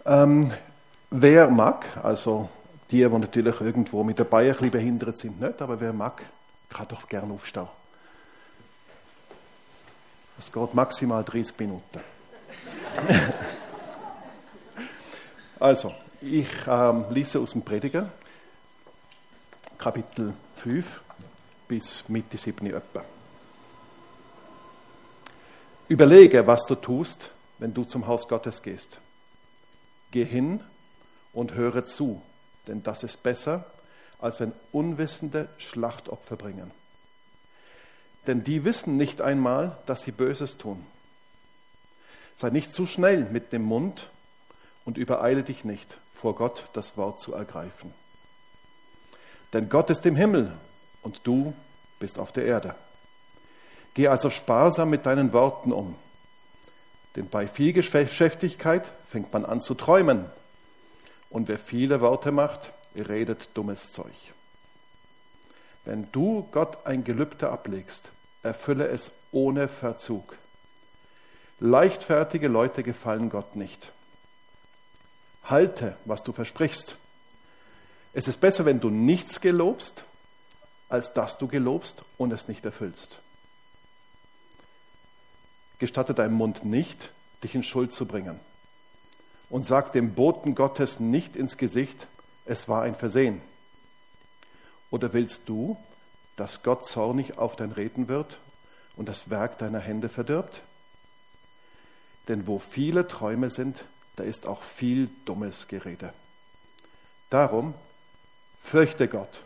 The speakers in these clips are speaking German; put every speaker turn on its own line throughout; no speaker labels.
Wer mag, also die natürlich irgendwo mit dabei ein bisschen behindert sind, nicht, aber wer mag, kann doch gerne aufstehen. Es geht maximal 30 Minuten. Also, ich lese aus dem Prediger, Kapitel 5 bis Mitte 7 etwa. Überlege, was du tust, wenn du zum Haus Gottes gehst. Geh hin und höre zu, denn das ist besser, als wenn Unwissende Schlachtopfer bringen. Denn die wissen nicht einmal, dass sie Böses tun. Sei nicht zu schnell mit dem Mund und übereile dich nicht, vor Gott das Wort zu ergreifen. Denn Gott ist im Himmel und du bist auf der Erde. Geh also sparsam mit deinen Worten um. Denn bei viel Geschäftigkeit fängt man an zu träumen. Und wer viele Worte macht, redet dummes Zeug. Wenn du Gott ein Gelübde ablegst, erfülle es ohne Verzug. Leichtfertige Leute gefallen Gott nicht. Halte, was du versprichst. Es ist besser, wenn du nichts gelobst, als dass du gelobst und es nicht erfüllst. Gestatte deinem Mund nicht, dich in Schuld zu bringen. Und sag dem Boten Gottes nicht ins Gesicht, es war ein Versehen. Oder willst du, dass Gott zornig auf dein Reden wird und das Werk deiner Hände verdirbt? Denn wo viele Träume sind, da ist auch viel dummes Gerede. Darum fürchte Gott.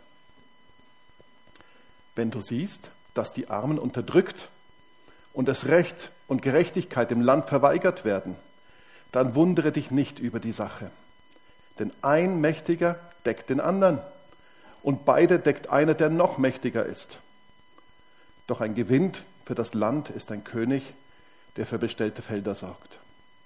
Wenn du siehst, dass die Armen unterdrückt und das Recht und Gerechtigkeit im Land verweigert werden, dann wundere dich nicht über die Sache. Denn ein Mächtiger deckt den anderen und beide deckt einer, der noch mächtiger ist. Doch ein Gewinn für das Land ist ein König, der für bestellte Felder sorgt.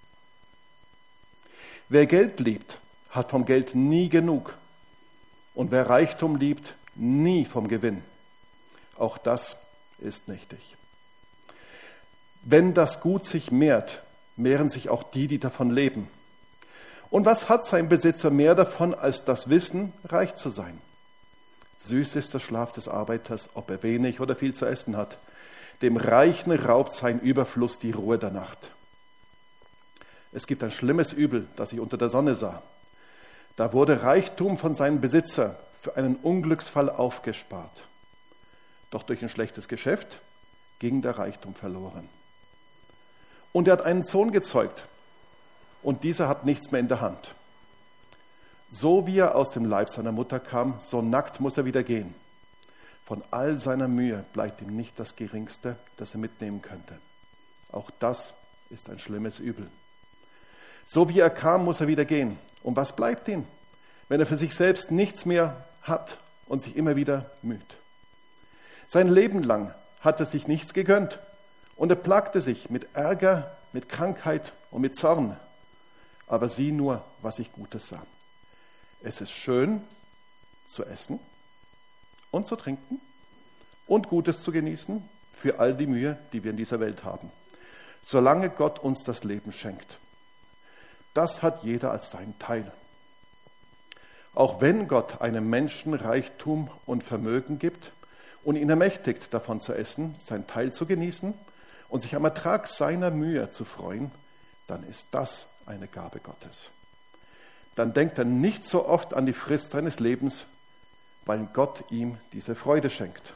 Wer Geld liebt, hat vom Geld nie genug. Und wer Reichtum liebt, nie vom Gewinn. Auch das ist nichtig. Wenn das Gut sich mehrt, mehren sich auch die, die davon leben. Und was hat sein Besitzer mehr davon, als das Wissen, reich zu sein? Süß ist der Schlaf des Arbeiters, ob er wenig oder viel zu essen hat. Dem Reichen raubt sein Überfluss die Ruhe der Nacht. Es gibt ein schlimmes Übel, das ich unter der Sonne sah. Da wurde Reichtum von seinem Besitzer für einen Unglücksfall aufgespart. Doch durch ein schlechtes Geschäft ging der Reichtum verloren. Und er hat einen Sohn gezeugt, und dieser hat nichts mehr in der Hand. So wie er aus dem Leib seiner Mutter kam, so nackt muss er wieder gehen. Von all seiner Mühe bleibt ihm nicht das Geringste, das er mitnehmen könnte. Auch das ist ein schlimmes Übel. So wie er kam, muss er wieder gehen. Und was bleibt ihm, wenn er für sich selbst nichts mehr hat und sich immer wieder müht? Sein Leben lang hat er sich nichts gegönnt. Und er plagte sich mit Ärger, mit Krankheit und mit Zorn. Aber sieh nur, was ich Gutes sah. Es ist schön zu essen und zu trinken und Gutes zu genießen für all die Mühe, die wir in dieser Welt haben. Solange Gott uns das Leben schenkt. Das hat jeder als seinen Teil. Auch wenn Gott einem Menschen Reichtum und Vermögen gibt und ihn ermächtigt, davon zu essen, sein Teil zu genießen, und sich am Ertrag seiner Mühe zu freuen, dann ist das eine Gabe Gottes. Dann denkt er nicht so oft an die Frist seines Lebens, weil Gott ihm diese Freude schenkt.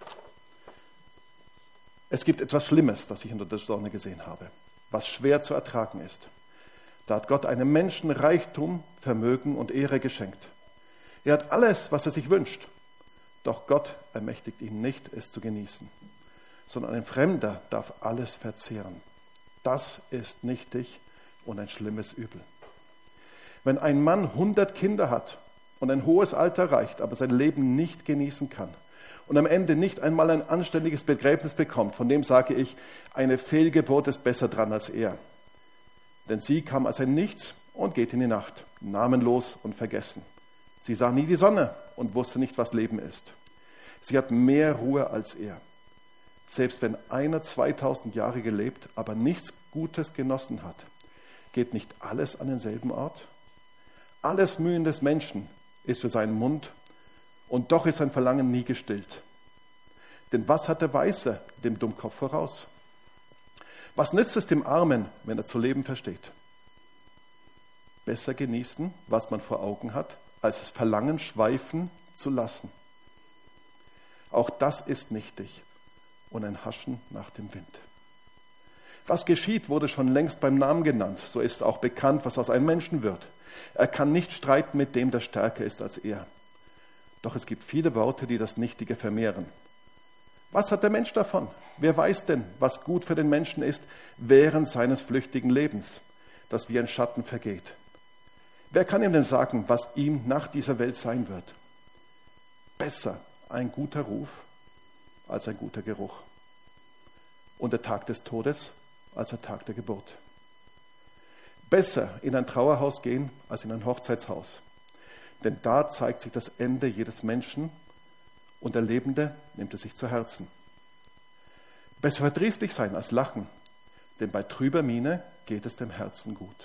Es gibt etwas Schlimmes, das ich unter der Sonne gesehen habe, was schwer zu ertragen ist. Da hat Gott einem Menschen Reichtum, Vermögen und Ehre geschenkt. Er hat alles, was er sich wünscht. Doch Gott ermächtigt ihn nicht, es zu genießen. Sondern ein Fremder darf alles verzehren. Das ist nichtig und ein schlimmes Übel. Wenn ein Mann 100 Kinder hat und ein hohes Alter erreicht, aber sein Leben nicht genießen kann und am Ende nicht einmal ein anständiges Begräbnis bekommt, von dem sage ich, eine Fehlgeburt ist besser dran als er. Denn sie kam als ein Nichts und geht in die Nacht, namenlos und vergessen. Sie sah nie die Sonne und wusste nicht, was Leben ist. Sie hat mehr Ruhe als er. Selbst wenn einer 2000 Jahre gelebt, aber nichts Gutes genossen hat, geht nicht alles an denselben Ort? Alles Mühen des Menschen ist für seinen Mund, und doch ist sein Verlangen nie gestillt. Denn was hat der Weise dem Dummkopf voraus? Was nützt es dem Armen, wenn er zu leben versteht? Besser genießen, was man vor Augen hat, als das Verlangen schweifen zu lassen. Auch das ist nichtig und ein Haschen nach dem Wind. Was geschieht, wurde schon längst beim Namen genannt. So ist auch bekannt, was aus einem Menschen wird. Er kann nicht streiten mit dem, der stärker ist als er. Doch es gibt viele Worte, die das Nichtige vermehren. Was hat der Mensch davon? Wer weiß denn, was gut für den Menschen ist während seines flüchtigen Lebens, das wie ein Schatten vergeht? Wer kann ihm denn sagen, was ihm nach dieser Welt sein wird? Besser ein guter Ruf als ein guter Geruch. Und der Tag des Todes als der Tag der Geburt. Besser in ein Trauerhaus gehen als in ein Hochzeitshaus. Denn da zeigt sich das Ende jedes Menschen und der Lebende nimmt es sich zu Herzen. Besser verdrießlich sein als lachen, denn bei trüber Miene geht es dem Herzen gut.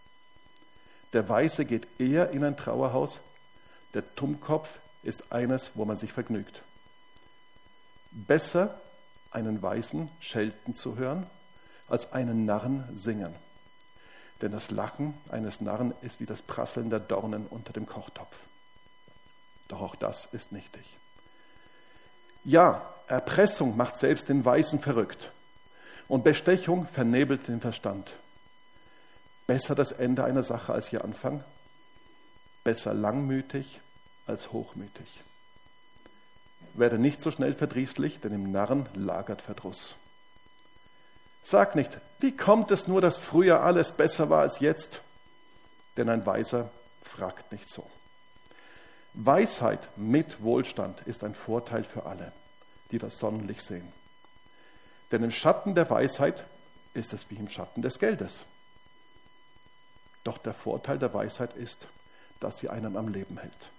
Der Weise geht eher in ein Trauerhaus, der Dummkopf ist eines, wo man sich vergnügt. Besser einen Weisen schelten zu hören, als einen Narren singen. Denn das Lachen eines Narren ist wie das Prasseln der Dornen unter dem Kochtopf. Doch auch das ist nichtig. Ja, Erpressung macht selbst den Weisen verrückt und Bestechung vernebelt den Verstand. Besser das Ende einer Sache als ihr Anfang, besser langmütig als hochmütig. Werde nicht so schnell verdrießlich, denn im Narren lagert Verdruss. Sag nicht, wie kommt es nur, dass früher alles besser war als jetzt? Denn ein Weiser fragt nicht so. Weisheit mit Wohlstand ist ein Vorteil für alle, die das Sonnenlicht sehen. Denn im Schatten der Weisheit ist es wie im Schatten des Geldes. Doch der Vorteil der Weisheit ist, dass sie einen am Leben hält.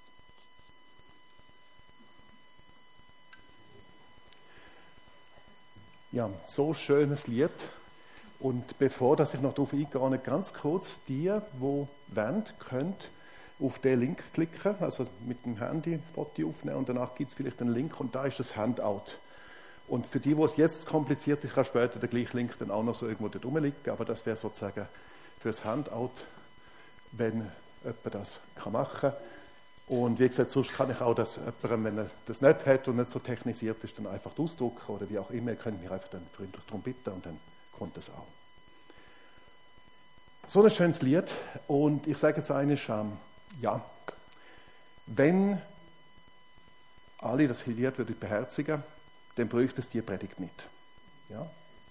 Ja, so schönes Lied. Und bevor dass ich noch darauf eingehe, ganz kurz, die, wo wollen, könnt auf den Link klicken, also mit dem Handy Foto aufnehmen und danach gibt es vielleicht einen Link und da ist das Handout. Und für die, wo es jetzt kompliziert ist, kann später der gleiche Link dann auch noch so irgendwo dort rumliegen, aber das wäre sozusagen fürs Handout, wenn jemand das machen kann. Und wie gesagt, sonst kann ich auch das jemandem, wenn er das nicht hat und nicht so technisiert ist, dann einfach ausdrucken oder wie auch immer, ihr könnt mich einfach dann freundlich darum bitten und dann kommt das auch. So ein schönes Lied und ich sage jetzt eine ja, wenn alle das Lied würden beherzigen, dann bräuchte es die Predigt nicht. Ja?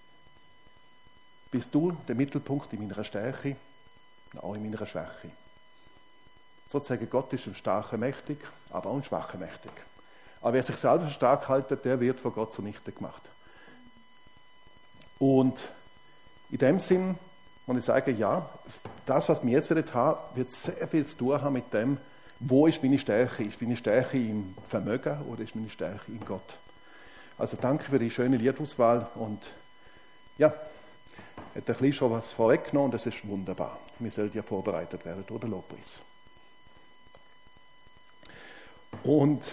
Bist du der Mittelpunkt in meiner Stärke, auch in meiner Schwäche. Sozusagen, Gott ist ein starker mächtig, aber auch ein schwacher mächtig. Aber wer sich selber stark hält, der wird von Gott zunichte gemacht. Und in dem Sinn muss ich sagen, ja, das, was wir jetzt haben, wird sehr viel zu tun haben mit dem, wo ist meine Stärke? Ist meine Stärke im Vermögen oder ist meine Stärke in Gott? Also danke für die schöne Liedauswahl und ja, hat ein bisschen schon was vorweggenommen und das ist wunderbar. Wir sollten ja vorbereitet werden durch den Lobpreis. Und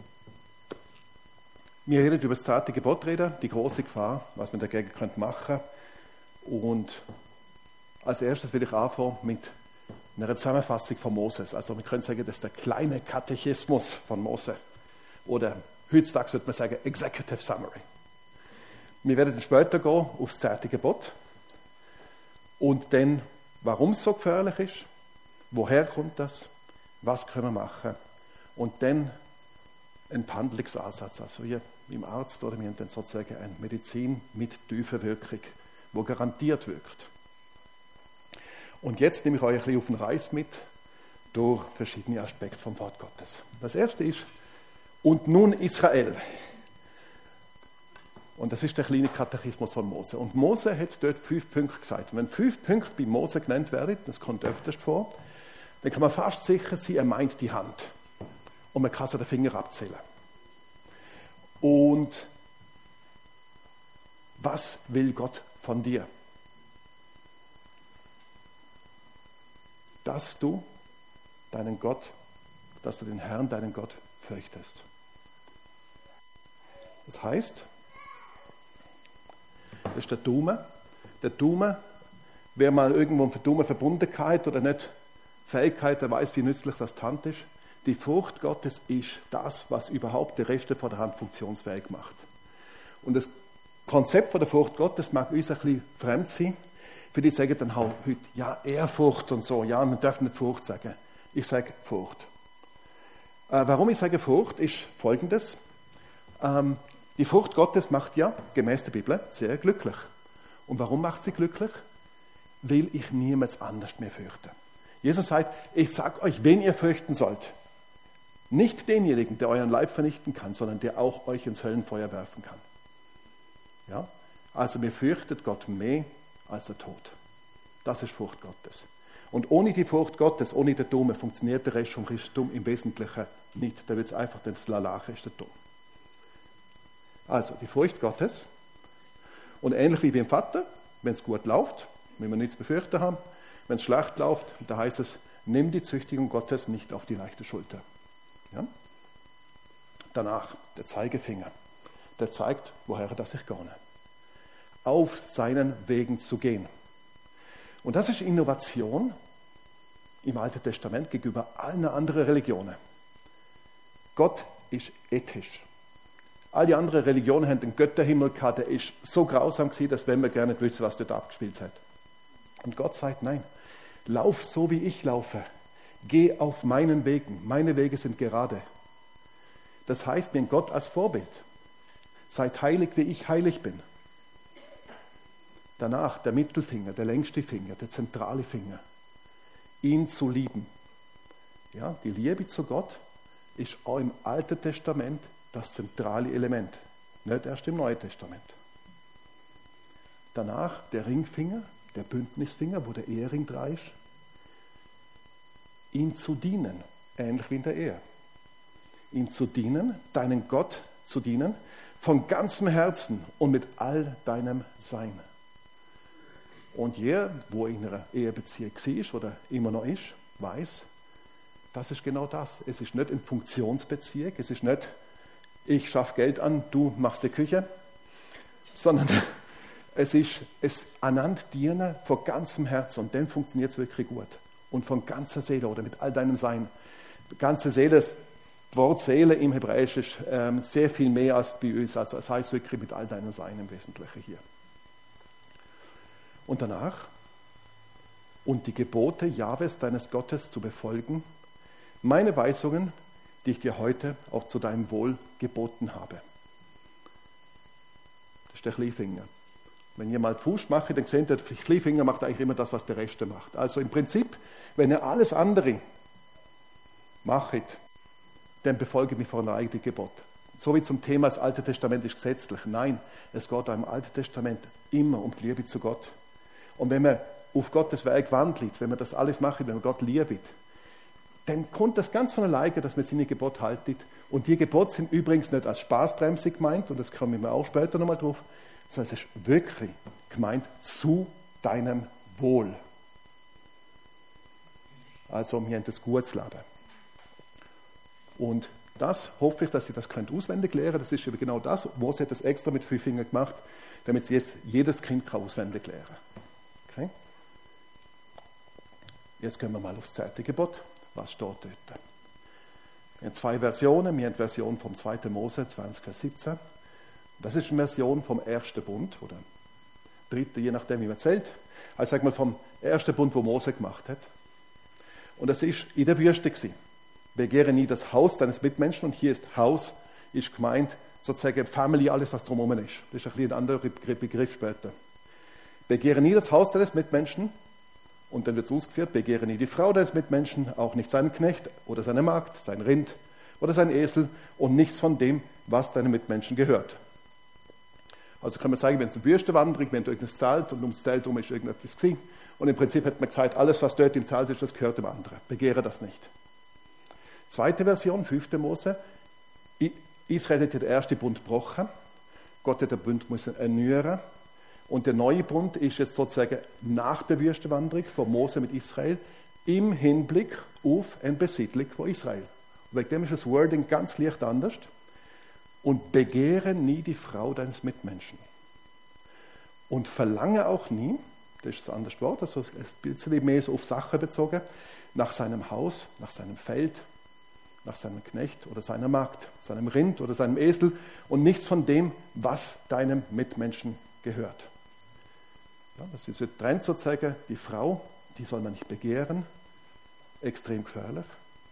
wir werden über das 10. Gebot reden, die große Gefahr, was man dagegen machen könnte. Und als erstes will ich anfangen mit einer Zusammenfassung von Moses. Also wir können sagen, das ist der kleine Katechismus von Mose. Oder heutzutage würde man sagen, Executive Summary. Wir werden dann später gehen aufs 10. Gebot. Und dann, warum es so gefährlich ist, woher kommt das, was können wir machen. Und dann ein Handlungsansatz, also wie im Arzt, oder wir haben dann sozusagen eine Medizin mit tiefer Wirkung, die garantiert wirkt. Und jetzt nehme ich euch ein bisschen auf den Reis mit durch verschiedene Aspekte vom Wort Gottes. Das erste ist, und nun Israel. Und das ist der kleine Katechismus von Mose. Und Mose hat dort 5 Punkte gesagt. Und wenn 5 Punkte bei Mose genannt werden, das kommt öfters vor, dann kann man fast sicher sein, er meint die Hand. Und man kann so den Finger abzählen. Und was will Gott von dir? dass du deinen Gott, dass du den Herrn, deinen Gott, fürchtest. Das heißt, das ist der Dume. Der Dume, wer mal irgendwo eine dumme Verbundenheit oder nicht Fähigkeit, der weiß, wie nützlich das Hand ist. Die Furcht Gottes ist das, was überhaupt die Reste von der Hand funktionsfähig macht. Und das Konzept von der Furcht Gottes mag uns ein bisschen fremd sein. Für die sagen dann halt heute, ja, Ehrfurcht und so. Ja, man darf nicht Furcht sagen. Ich sage Furcht. Warum ich sage Furcht, ist Folgendes. Die Furcht Gottes macht ja, gemäß der Bibel, sehr glücklich. Und warum macht sie glücklich? Weil ich niemals anders mehr fürchte. Jesus sagt, ich sage euch, wen ihr fürchten sollt. Nicht denjenigen, der euren Leib vernichten kann, sondern der auch euch ins Höllenfeuer werfen kann. Ja? Also mir fürchtet Gott mehr als der Tod. Das ist Furcht Gottes. Und ohne die Furcht Gottes, ohne den Dumme, funktioniert der Rest vom Christentum im Wesentlichen nicht. Da wird es einfach den Slalach-Christentum. Also die Furcht Gottes. Und ähnlich wie beim Vater, wenn es gut läuft, wenn wir nichts befürchten haben, wenn es schlecht läuft, da heißt es, nimm die Züchtigung Gottes nicht auf die leichte Schulter. Ja? Danach der Zeigefinger. Der zeigt, woher das ich gehe. Auf seinen Wegen zu gehen. Und das ist Innovation im Alten Testament gegenüber allen anderen Religionen. Gott ist ethisch. All die anderen Religionen haben den Götterhimmel gehabt, der ist so grausam gewesen, dass wenn wir gerne nicht wissen, was dort abgespielt hat. Und Gott sagt, nein, lauf so wie ich laufe. Geh auf meinen Wegen. Meine Wege sind gerade. Das heißt, mir Gott als Vorbild. Seid heilig, wie ich heilig bin. Danach der Mittelfinger, der längste Finger, der zentrale Finger. Ihn zu lieben. Ja, die Liebe zu Gott ist auch im Alten Testament das zentrale Element, nicht erst im Neuen Testament. Danach der Ringfinger, der Bündnisfinger, wo der Ehering dran ist. Ihn zu dienen, ähnlich wie in der Ehe. Ihn zu dienen, deinen Gott zu dienen, von ganzem Herzen und mit all deinem Sein. Und jeder, wo in einer Ehebeziehung war oder immer noch ist, weiß, das ist genau das. Es ist nicht eine Funktionsbeziehung, es ist nicht, ich schaffe Geld an, du machst die Küche, sondern es ist einander dienen von ganzem Herzen und dann funktioniert es wirklich gut. Und von ganzer Seele oder mit all deinem Sein. Ganze Seele, das Wort Seele im Hebräisch ist sehr viel mehr als bei uns. Also es heißt wirklich mit all deinem Sein im Wesentlichen hier. Und danach, und die Gebote Jahwes, deines Gottes, zu befolgen, meine Weisungen, die ich dir heute auch zu deinem Wohl geboten habe. Das ist der Kleinfinger. Wenn ihr mal Fuß macht, dann seht ihr, der Kleinfinger macht eigentlich immer das, was der Rest macht. Also im Prinzip, wenn ihr alles andere macht, dann befolge mich vor ein eigenes Gebot. So wie zum Thema, das Alte Testament ist gesetzlich. Nein, es geht auch im Alten Testament immer um die Liebe zu Gott. Und wenn man auf Gottes Weg wandelt, wenn man das alles macht, wenn man Gott liebt, dann kommt das ganz von alleine, dass man seine Gebote haltet. Und die Gebote sind übrigens nicht als Spaßbremse gemeint, und das kommen wir auch später nochmal drauf, sondern es ist wirklich gemeint zu deinem Wohl. Also wir haben das gutes Leben. Und das hoffe ich, dass ihr das könnt auswendig lernen. Das ist eben genau das. Mose hat das extra mit 5 Fingern gemacht, damit jetzt jedes Kind kann auswendig lernen kann. Okay? Jetzt gehen wir mal aufs 10. Gebot. Was steht dort? Wir haben 2 Versionen. Wir haben die Version vom 2. Mose 20, Vers 17. Das ist eine Version vom 1. Bund oder 3., je nachdem, wie man zählt. Also sag mal vom 1. Bund, wo Mose gemacht hat. Und das ist in der Wüste gewesen. Begehre nie das Haus deines Mitmenschen. Und hier ist Haus, ist gemeint, sozusagen Family, alles, was drumherum ist. Das ist ein bisschen ein anderer Begriff später. Begehre nie das Haus deines Mitmenschen. Und dann wird es ausgeführt, begehre nie die Frau deines Mitmenschen, auch nicht seinen Knecht oder seine Magd, sein Rind oder sein Esel und nichts von dem, was deinem Mitmenschen gehört. Also kann man sagen, wenn es eine Wüstenwanderung, wenn du irgendein Zelt und ums Zelt herum ist irgendetwas gewesen. Und im Prinzip hat man gesagt, alles, was dort im Zelt ist, das gehört dem anderen. Begehre das nicht. 2. Version, 5. Mose. Israel hat ja den 1. Bund gebrochen. Gott hat den Bund müssen erneuern. Und der neue Bund ist jetzt sozusagen nach der Wüstenwanderung von Mose mit Israel im Hinblick auf eine Besiedlung von Israel. Und wegen dem ist das Wording ganz leicht anders. Und begehre nie die Frau deines Mitmenschen. Und verlange auch nie, das ist das andere Wort, also ein bisschen mehr so auf Sache bezogen, nach seinem Haus, nach seinem Feld, nach seinem Knecht oder seiner Magd, seinem Rind oder seinem Esel und nichts von dem, was deinem Mitmenschen gehört. Ja, das ist jetzt Trend sozusagen, die Frau, die soll man nicht begehren, extrem gefährlich.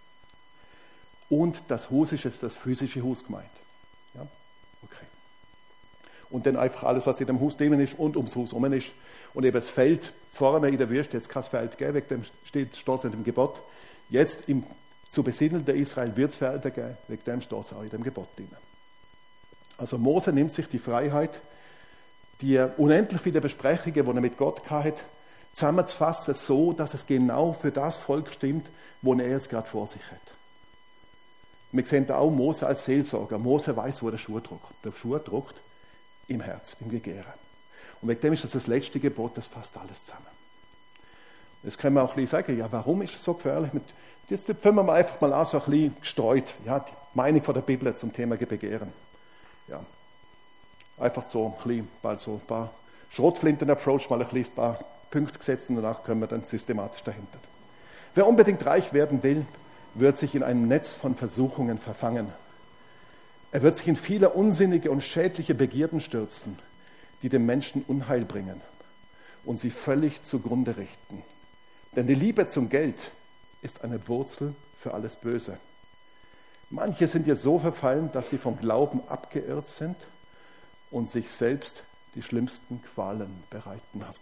Und das Haus ist jetzt das physische Haus gemeint. Ja, okay. Und dann einfach alles, was in dem Haus drinnen ist und ums Haus herum ist. Und eben das Feld vorne in der Wüste, jetzt kann es Feld geben, wegen dem steht es in dem Gebot. Jetzt zu besiedeln der Israel wird es Felder geben, wegen dem steht es auch in dem Gebot drin. Also Mose nimmt sich die Freiheit, die unendlich viele Besprechungen, die er mit Gott hatte, zusammenzufassen, so, dass es genau für das Volk stimmt, wo er es gerade vor sich hat. Wir sehen da auch Mose als Seelsorger. Mose weiß, wo der Schuh drückt. Der Schuh drückt im Herz, im Begehren. Und wegen dem ist das letzte Gebot, das fasst alles zusammen. Jetzt können wir auch ein bisschen sagen, ja, warum ist es so gefährlich? Jetzt fangen wir einfach mal an, so ein bisschen gestreut, ja, die Meinung von der Bibel zum Thema Begehren. Ja. Einfach so ein bisschen, bald so ein paar Schrotflinten-Approach, mal ein paar Punkte gesetzt und danach können wir dann systematisch dahinter. Wer unbedingt reich werden will, wird sich in einem Netz von Versuchungen verfangen. Er wird sich in viele unsinnige und schädliche Begierden stürzen, die dem Menschen Unheil bringen und sie völlig zugrunde richten. Denn die Liebe zum Geld ist eine Wurzel für alles Böse. Manche sind ja so verfallen, dass sie vom Glauben abgeirrt sind und sich selbst die schlimmsten Qualen bereiten haben.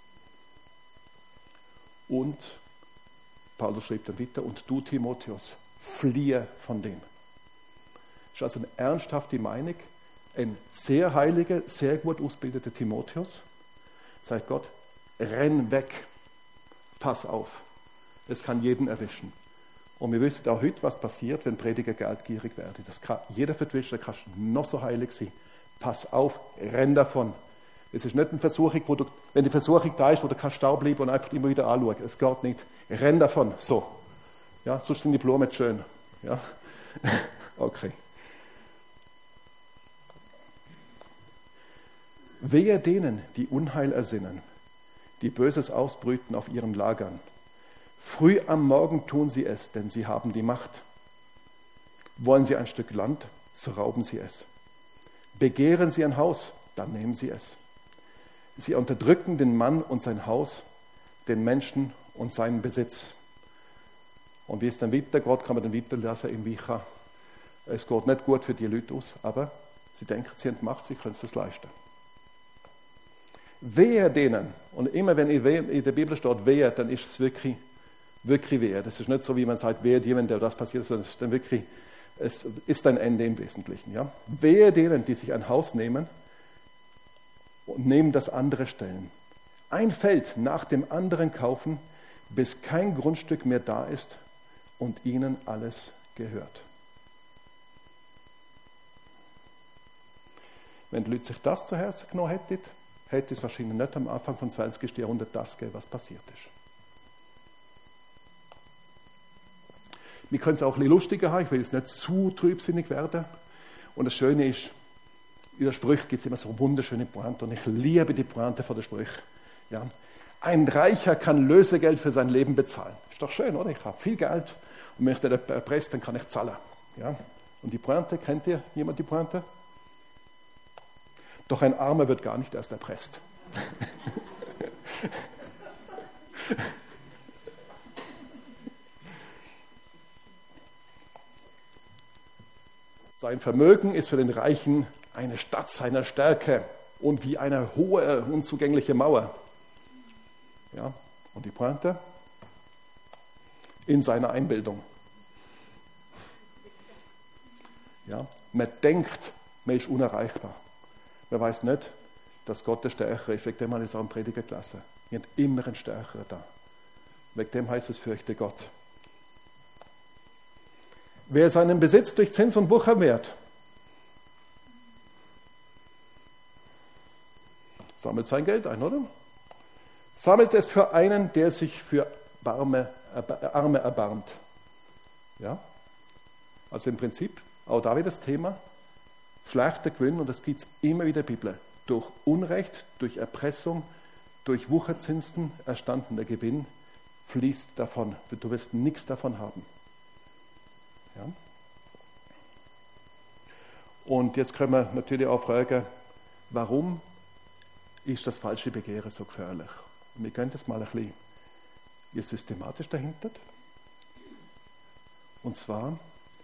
Und Paulus schrieb dann weiter, und du, Timotheus, fliehe von dem. Das ist also eine ernsthafte Meinung. Ein sehr heiliger, sehr gut ausgebildeter Timotheus sagt Gott, renn weg, pass auf. Es kann jeden erwischen. Und wir wissen auch heute, was passiert, wenn Prediger geldgierig werden. Das kann jeder vertwischt, da kannst du noch so heilig sein. Pass auf, renn davon. Es ist nicht eine Versuchung, wenn die Versuchung da ist, wo du kannst stehen bleiben und einfach immer wieder anschauen. Es geht nicht. Renn davon. So. Ja, sonst sind die Blumen nicht schön. Ja. Okay. Wehe denen, die Unheil ersinnen, die Böses ausbrüten auf ihren Lagern. Früh am Morgen tun sie es, denn sie haben die Macht. Wollen sie ein Stück Land, so rauben sie es. Begehren sie ein Haus, dann nehmen sie es. Sie unterdrücken den Mann und sein Haus, den Menschen und seinen Besitz. Und wie es dann weitergeht, kann man dann weiterlesen im Micha. Es geht nicht gut für die Leute aus, aber sie denken, sie haben Macht, sie können es das leisten. Wehe denen, und immer wenn in der Bibel steht wehe, dann ist es wirklich wehe. Das ist nicht so, wie man sagt, wehe dir, wenn dir das passiert, sondern es ist dann wirklich, es ist ein Ende im Wesentlichen. Ja? Wehe denen, die sich ein Haus nehmen und neben das andere stellen. Ein Feld nach dem anderen kaufen, bis kein Grundstück mehr da ist und ihnen alles gehört. Wenn die Leute sich das zu Herzen genommen hätten, hätte es wahrscheinlich nicht am Anfang vom 20. Jahrhundert das gegeben, was passiert ist. Wir können es auch ein bisschen lustiger haben, ich will jetzt nicht zu trübsinnig werden. Und das Schöne ist, in der Sprüche gibt es immer so wunderschöne Pointe und ich liebe die Pointe von der Sprüche. Ja. Ein Reicher kann Lösegeld für sein Leben bezahlen. Ist doch schön, oder? Ich habe viel Geld und wenn ich den erpresst, dann kann ich zahlen. Ja. Und die Pointe, kennt ihr jemand die Pointe? Doch ein Armer wird gar nicht erst erpresst. Sein Vermögen ist für den Reichen eine Stadt seiner Stärke und wie eine hohe, unzugängliche Mauer. Ja, und die Pointe? In seiner Einbildung. Ja, man denkt, man ist unerreichbar. Man weiß nicht, dass Gott der Stärkere ist. Wegen dem habe ich es auch im Prediger gelassen. Wir haben immer einen Stärkeren da. Wegen dem heißt es, fürchte Gott. Wer seinen Besitz durch Zins und Wucher mehrt, sammelt sein Geld ein, oder? Sammelt es für einen, der sich für Arme erbarmt. Ja? Also im Prinzip, auch da wieder das Thema, schlechter Gewinn, und das gibt es immer wieder in der Bibel. Durch Unrecht, durch Erpressung, durch Wucherzinsen erstandener Gewinn fließt davon. Du wirst nichts davon haben. Ja? Und jetzt können wir natürlich auch fragen, warum ist das falsche Begehren so gefährlich? Und wir können das mal ein bisschen systematisch dahinter. Und zwar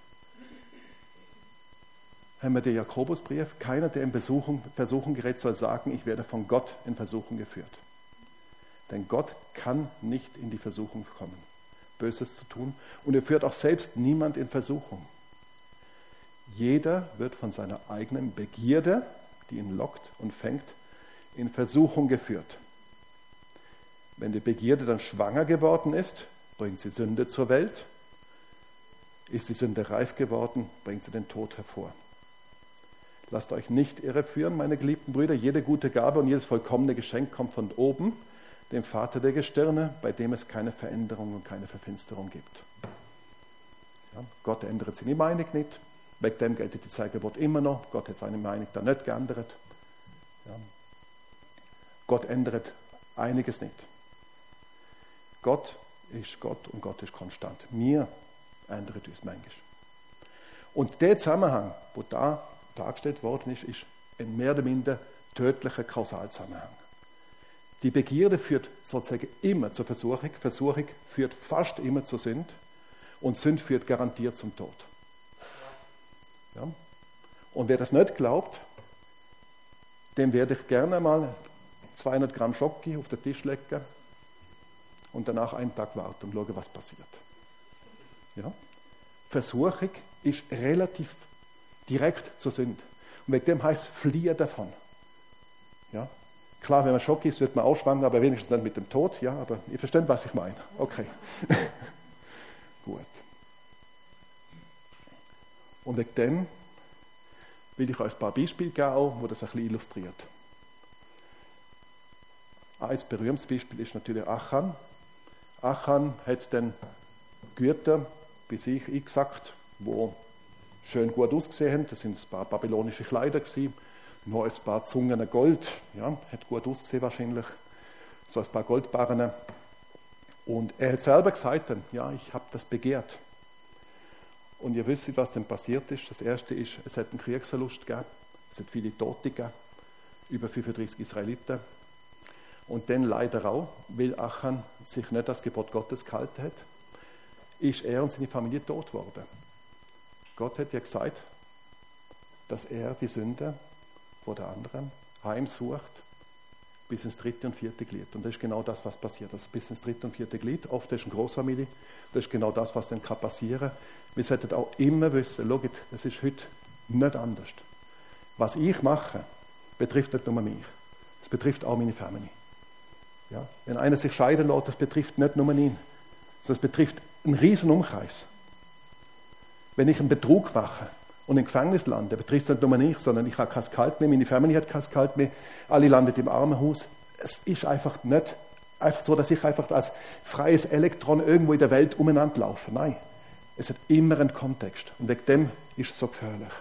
haben wir den Jakobusbrief, keiner, der in Versuchung gerät, soll sagen, ich werde von Gott in Versuchung geführt. Denn Gott kann nicht in die Versuchung kommen, Böses zu tun. Und er führt auch selbst niemand in Versuchung. Jeder wird von seiner eigenen Begierde, die ihn lockt und fängt, in Versuchung geführt. Wenn die Begierde dann schwanger geworden ist, bringt sie Sünde zur Welt. Ist die Sünde reif geworden, bringt sie den Tod hervor. Lasst euch nicht irreführen, meine geliebten Brüder. Jede gute Gabe und jedes vollkommene Geschenk kommt von oben, dem Vater der Gestirne, bei dem es keine Veränderung und keine Verfinsterung gibt. Ja, Gott ändert seine Meinung nicht. Wegen dem gilt die Zeigewort immer noch. Gott hat seine Meinung da nicht geändert. Ja. Gott ändert einiges nicht. Gott ist Gott und Gott ist konstant. Wir ändern uns manchmal. Und der Zusammenhang, der da dargestellt worden ist, ist ein mehr oder minder tödlicher Kausalzusammenhang. Die Begierde führt sozusagen immer zur Versuchung. Versuchung führt fast immer zur Sünde. Und Sünde führt garantiert zum Tod. Ja? Und wer das nicht glaubt, dem werde ich gerne mal 200 Gramm Schoki auf den Tisch legen und danach einen Tag warten und schauen, was passiert. Ja? Versuchung ist relativ direkt zur Sünde. Und wegen dem heißt fliehe davon. Ja? Klar, wenn man Schoki ist, wird man ausschwanken, aber wenigstens nicht mit dem Tod. Ja, aber ihr versteht, was ich meine. Okay. Gut. Und wegen dem will ich euch ein paar Beispiele geben, wo das ein bisschen illustriert. Ein berühmtes Beispiel ist natürlich Achan. Achan hat dann Güter bei sich eingesackt, wo schön gut ausgesehen haben. Das sind ein paar babylonische Kleider gewesen, noch ein paar Zungen Gold, ja, hat gut ausgesehen wahrscheinlich, so ein paar Goldbarren. Und er hat selber gesagt, ja, ich habe das begehrt. Und ihr wisst, was denn passiert ist. Das erste ist, es hat einen Kriegsverlust gegeben, es hat viele Tote gegeben, über 35 Israeliten. Und dann leider auch, weil Achan sich nicht das Gebot Gottes gehalten hat, ist er und seine Familie tot geworden. Gott hat ja gesagt, dass er die Sünde vor der anderen heimsucht bis ins 3. und 4. Glied. Und das ist genau das, was passiert. Also bis ins 3. und 4. Glied. Oft ist eine Großfamilie. Das ist genau das, was dann passieren kann. Wir sollten auch immer wissen, schaut, das ist heute nicht anders. Was ich mache, betrifft nicht nur mich. Es betrifft auch meine Familie. Ja? Wenn einer sich scheiden lässt, das betrifft nicht nur ihn. Das betrifft einen riesen Umkreis. Wenn ich einen Betrug mache und im Gefängnis lande, betrifft es nicht nur mich, sondern ich habe kein Gehalt mehr, meine Familie hat kein Gehalt mehr, alle landen im Armenhaus. Es ist einfach nicht einfach so, dass ich einfach als freies Elektron irgendwo in der Welt umeinander laufe. Nein, es hat immer einen Kontext. Und wegen dem ist es so gefährlich.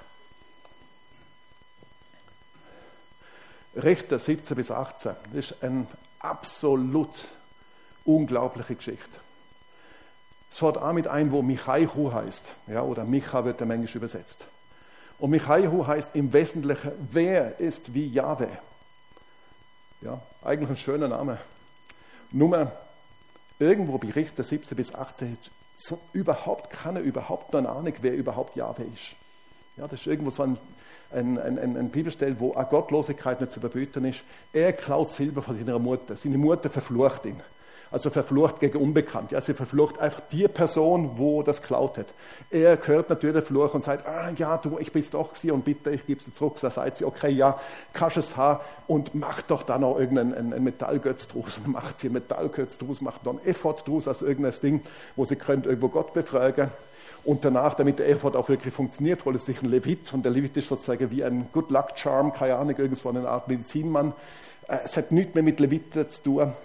Richter 17 bis 18, das ist eine absolut unglaubliche Geschichte. Es fängt an mit einem, wo Michaihu heißt, ja, oder Micha wird im Englisch übersetzt. Und Michaihu heißt im Wesentlichen, wer ist wie Jahwe? Ja, eigentlich ein schöner Name. Nur irgendwo bei Richter 17 bis 18 so überhaupt keine Ahnung, wer überhaupt Jahwe ist. Ja, das ist irgendwo so ein Bibelstelle, wo eine Gottlosigkeit nicht zu überbieten ist. Er klaut Silber von seiner Mutter. Seine Mutter verflucht ihn. Also verflucht gegen Unbekannt. Ja, sie verflucht einfach die Person, wo das geklaut hat. Er hört natürlich den Fluch und sagt, ja, du, ich bin's doch gewesen und bitte, ich gebe es zurück. Da sagt sie, okay, ja, kannst es haben und macht doch dann auch irgendeinen Metallgötz draus. Und dann macht sie einen Metallgötz draus, macht dann einen Effort draus, also irgendein Ding, wo sie könnt irgendwo Gott befragen. Und danach, damit der Effort auch wirklich funktioniert, holt es sich einen Levit. Und der Levit ist sozusagen wie ein Good Luck Charm, keine Ahnung, irgend so eine Art Medizinmann. Es hat nichts mehr mit Leviten zu tun.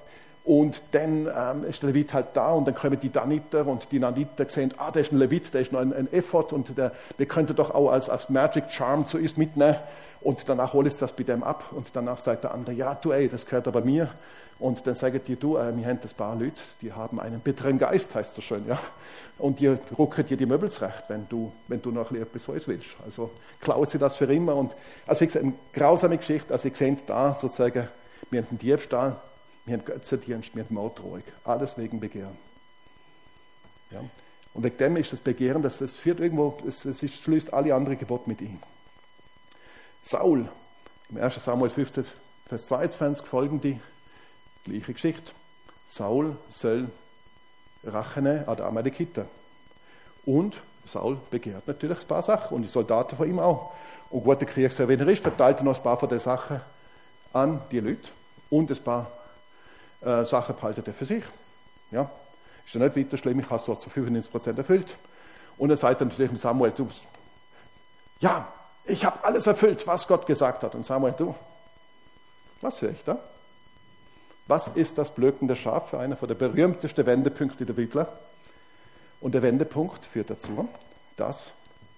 Und dann ist der Levit halt da und dann kommen die Daniter und die Naniter sehen, der ist ein Levit, der ist noch ein Ephod und wir könnten doch auch als Magic Charm zu uns mitnehmen. Und danach hole ich das bei dem ab und danach sagt der andere, ja du das gehört aber mir. Und dann sagen die, wir haben ein paar Leute, die haben einen bitteren Geist, heißt so schön, ja. Und die rucken dir die Möbel zurecht, wenn du noch etwas von uns willst. Also klaut sie das für immer. Und, also wie gesagt, eine grausame Geschichte. Also ihr seht da sozusagen, wir haben einen Diebstahl, wir haben Götzendienst, wir haben Morddrohung. Alles wegen Begehren. Ja. Und wegen dem ist das Begehren, das führt irgendwo, es schließt alle anderen Gebote mit ein. Saul, im 1. Samuel 15, Vers 22 folgende, gleiche Geschichte. Saul soll Rache nehmen an den Amalekiter. Und Saul begehrt natürlich ein paar Sachen und die Soldaten von ihm auch. Und guter Kriegsherr, wenn er ist, verteilt er noch ein paar von den Sachen an die Leute und ein paar Sachen behaltet er für sich. Ja, ist ja nicht weiter schlimm, ich habe es so zu 95% erfüllt. Und er sagt dann natürlich dem Samuel, ja, ich habe alles erfüllt, was Gott gesagt hat. Und Samuel, was höre ich da? Was ist das blökende Schaf für einer der berühmtesten Wendepunkte der Bibel? Und der Wendepunkt führt dazu, dass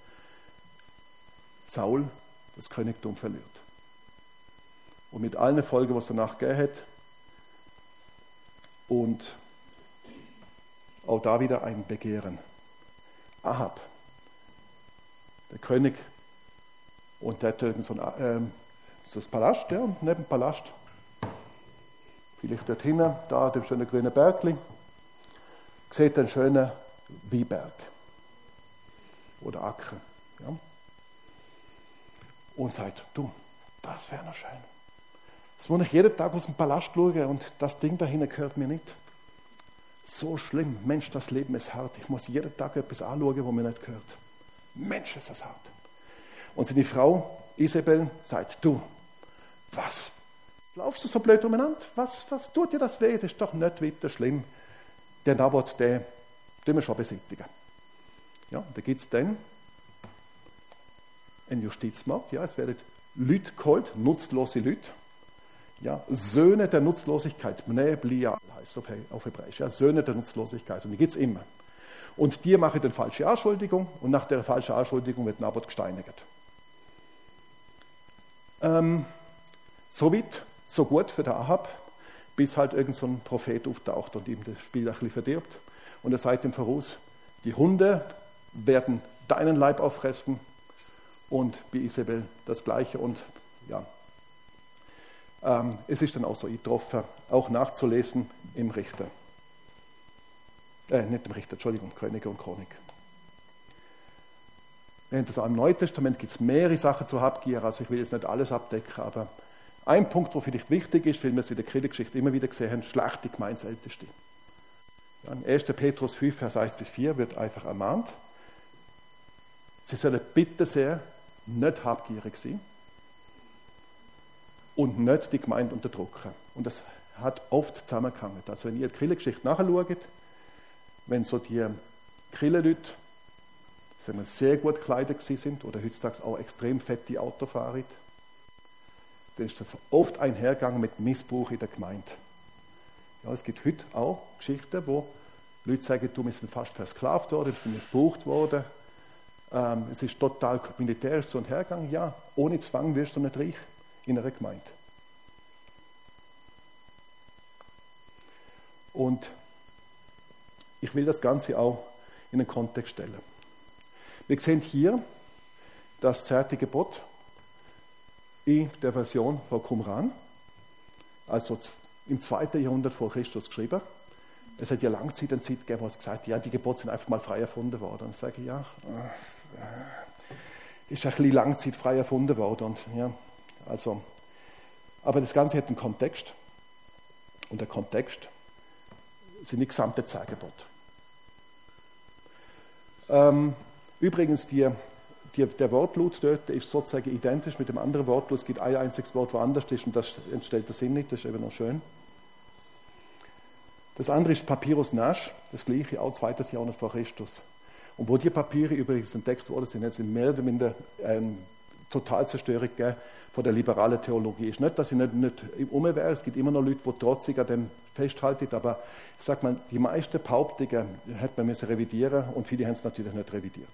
Saul das Königtum verliert. Und mit allen Folgen, was danach gegeben hat. Und auch da wieder ein Begehren. Ahab, der König, und der hat so ein Palast, ja, neben dem Palast. Vielleicht dort hinten, da dem schönen grünen Bergli, sieht einen schönen Weinberg oder Acker. Ja? Und sagt, das wäre noch schön. Jetzt muss ich jeden Tag aus dem Palast schauen und das Ding da hinten gehört mir nicht. So schlimm, Mensch, das Leben ist hart. Ich muss jeden Tag etwas anschauen, was mir nicht gehört. Mensch, ist das hart. Und seine Frau Isabel sagt, was? Laufst du so blöd umeinander? Was tut dir das weh? Das ist doch nicht weiter schlimm. Der Naboth, den wir schon beseitigen. Ja, da gibt es dann einen Justizmord. Ja, es werden Leute geholt, nutzlose Leute. Ja, Söhne der Nutzlosigkeit. Bnei Belial heißt es auf Hebräisch. Ja, Söhne der Nutzlosigkeit. Und die gibt es immer. Und die machen eine falsche Anschuldigung und nach der falschen Anschuldigung wird Naboth gesteinigt. So weit, so gut für den Ahab, bis halt irgend so ein Prophet auftaucht und ihm das Spiel ein bisschen verdirbt. Und er sagt ihm voraus, die Hunde werden deinen Leib auffressen und bei Isabel das Gleiche. Und ja, es ist dann auch so eingetroffen, auch nachzulesen im Richter. Nicht im Richter, Entschuldigung, Könige und Chronik. Während des Neuen Testament gibt es mehrere Sachen zur Habgier, also ich will jetzt nicht alles abdecken, aber ein Punkt, der vielleicht wichtig ist, weil wir es in der Kirchengeschichte immer wieder gesehen haben, schlechte Gemeinsälteste. Ja, in 1. Petrus 5, Vers 1-4 wird einfach ermahnt, sie sollen bitte sehr nicht habgierig sein und nicht die Gemeinde unterdrücken. Und das hat oft zusammengehangen. Also wenn ihr die Kirchengeschichte nachschaut, wenn so die Kirchenleute sehr gut gekleidet sind oder heutzutage auch extrem fette Autofahrer, dann ist das oft einhergegangen mit Missbrauch in der Gemeinde. Ja, es gibt heute auch Geschichten, wo Leute sagen, wir sind fast versklavt worden, wir sind missbraucht worden. Es ist total militärisch so ein Hergang. Ja, ohne Zwang wirst du nicht reich in einer Gemeinde. Und ich will das Ganze auch in den Kontext stellen. Wir sehen hier das 10. Gebot in der Version von Qumran, also im 2. Jahrhundert vor Christus geschrieben. Es hat ja lange Zeit gegeben, wo es gesagt hat, ja, die Gebote sind einfach mal frei erfunden worden. Und ich sage, ja, ist ein bisschen lange Zeit frei erfunden worden. Und, ja, also, aber das Ganze hat einen Kontext. Und der Kontext sind die gesamte 10 Gebote. Übrigens, der Wortlaut dort ist sozusagen identisch mit dem anderen Wortlaut. Es gibt ein einziges Wort, das anders ist und das entstellt den Sinn nicht. Das ist eben noch schön. Das andere ist Papyrus Nash, das gleiche, auch 2. Jahrhundert vor Christus. Und wo die Papiere übrigens entdeckt worden sind, sind mehr oder minder total Zerstörung gegeben von der liberalen Theologie. Ist nicht, dass ich nicht um wäre, es gibt immer noch Leute, die trotzig an dem festhalten, aber ich sage mal, die meisten Behauptungen hätte man müssen revidieren und viele haben es natürlich nicht revidiert.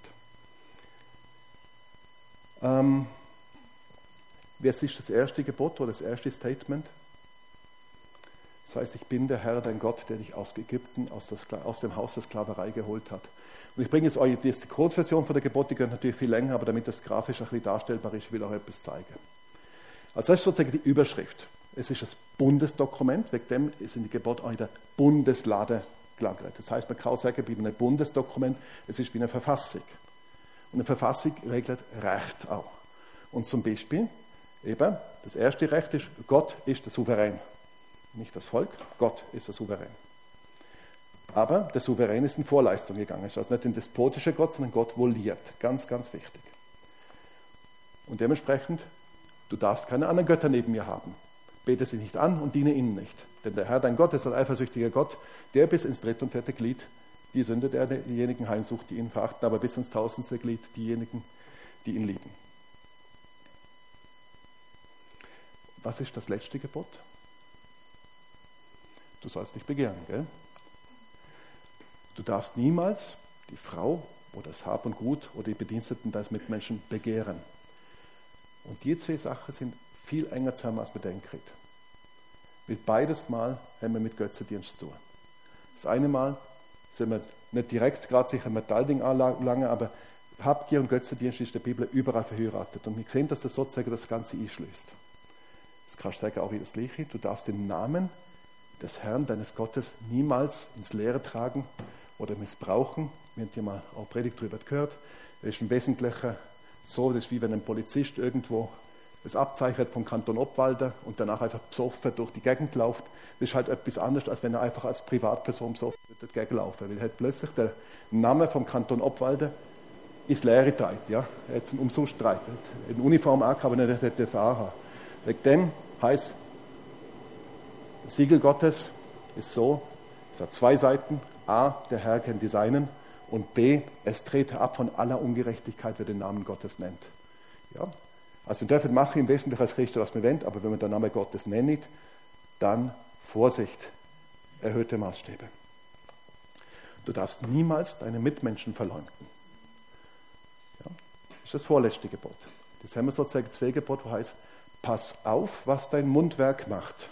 Was ist das erste Gebot oder das erste Statement? Das heißt, ich bin der Herr, dein Gott, der dich aus Ägypten, aus dem Haus der Sklaverei geholt hat. Und ich bringe jetzt euch die Kurzversion von der Gebote, die geht natürlich viel länger, aber damit das grafisch ein bisschen darstellbar ist, will ich euch etwas zeigen. Also das ist sozusagen die Überschrift. Es ist ein Bundesdokument, wegen dem sind die Gebote auch in der Bundeslade gelagert. Das heißt, man kann auch sagen, bei einem Bundesdokument, es ist wie eine Verfassung. Und eine Verfassung regelt Recht auch. Und zum Beispiel, eben, das erste Recht ist, Gott ist der Souverän. Nicht das Volk, Gott ist der Souverän. Aber der Souverän ist in Vorleistung gegangen. Es ist also nicht ein despotischer Gott, sondern Gott voliert. Ganz, ganz wichtig. Und dementsprechend, du darfst keine anderen Götter neben mir haben. Bete sie nicht an und diene ihnen nicht. Denn der Herr, dein Gott, ist ein eifersüchtiger Gott, der bis ins 3. und 4. Glied die Sünde derjenigen heimsucht, die ihn verachten, aber bis ins 1000. Glied diejenigen, die ihn lieben. Was ist das letzte Gebot? Du sollst nicht begehren, gell? Du darfst niemals die Frau oder das Hab und Gut oder die Bediensteten deines Mitmenschen begehren. Und die zwei Sachen sind viel enger zusammen, als man denkt. Mit beides Mal haben wir mit Götzendienst zu tun. Das eine Mal sind wir nicht direkt gerade sich ein Metallding anlangen, aber Habgier und Götzendienst ist in der Bibel überall verheiratet. Und wir sehen, dass das sozusagen das Ganze einschließt. Das kannst du sagen auch wie das Gleiche. Du darfst den Namen des Herrn, deines Gottes, niemals ins Leere tragen oder missbrauchen. Wir haben ja mal auch Predigt darüber gehört. Das ist im Wesentlichen so, das ist wie wenn ein Polizist irgendwo das Abzeichen vom Kanton Obwalden und danach einfach besoffen durch die Gegend läuft. Das ist halt etwas anderes, als wenn er einfach als Privatperson besoffen durch die Gegend laufen. Weil halt plötzlich der Name vom Kanton Obwalden ins Leere treibt. Ja? Er hat umsonst treibt. In Uniform auch, aber nicht hätte haben. Wegen dem heißt, das Siegel Gottes ist so, es hat zwei Seiten. A, der Herr kennt die Seinen. Und B, es trete ab von aller Ungerechtigkeit, wer den Namen Gottes nennt. Ja? Also wir dürfen machen im Wesentlichen als Christen, was wir wollen, aber wenn man den Namen Gottes nennt, dann Vorsicht, erhöhte Maßstäbe. Du darfst niemals deine Mitmenschen verleumden. Ja? Das ist das vorletzte Gebot. Das haben wir sozusagen zwei Gebote, wo heißt, pass auf, was dein Mundwerk macht.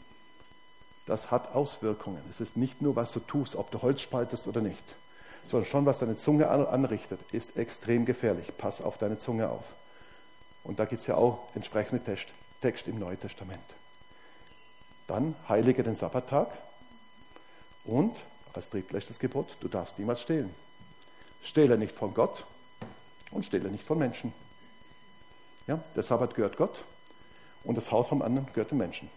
Das hat Auswirkungen. Es ist nicht nur, was du tust, ob du Holz spaltest oder nicht, sondern schon, was deine Zunge anrichtet, ist extrem gefährlich. Pass auf deine Zunge auf. Und da gibt es ja auch entsprechende Text im Neuen Testament. Dann heilige den Sabbattag und als drittletztes Gebot, du darfst niemals stehlen. Stehle nicht von Gott und stehle nicht von Menschen. Ja, der Sabbat gehört Gott und das Haus vom anderen gehört dem Menschen.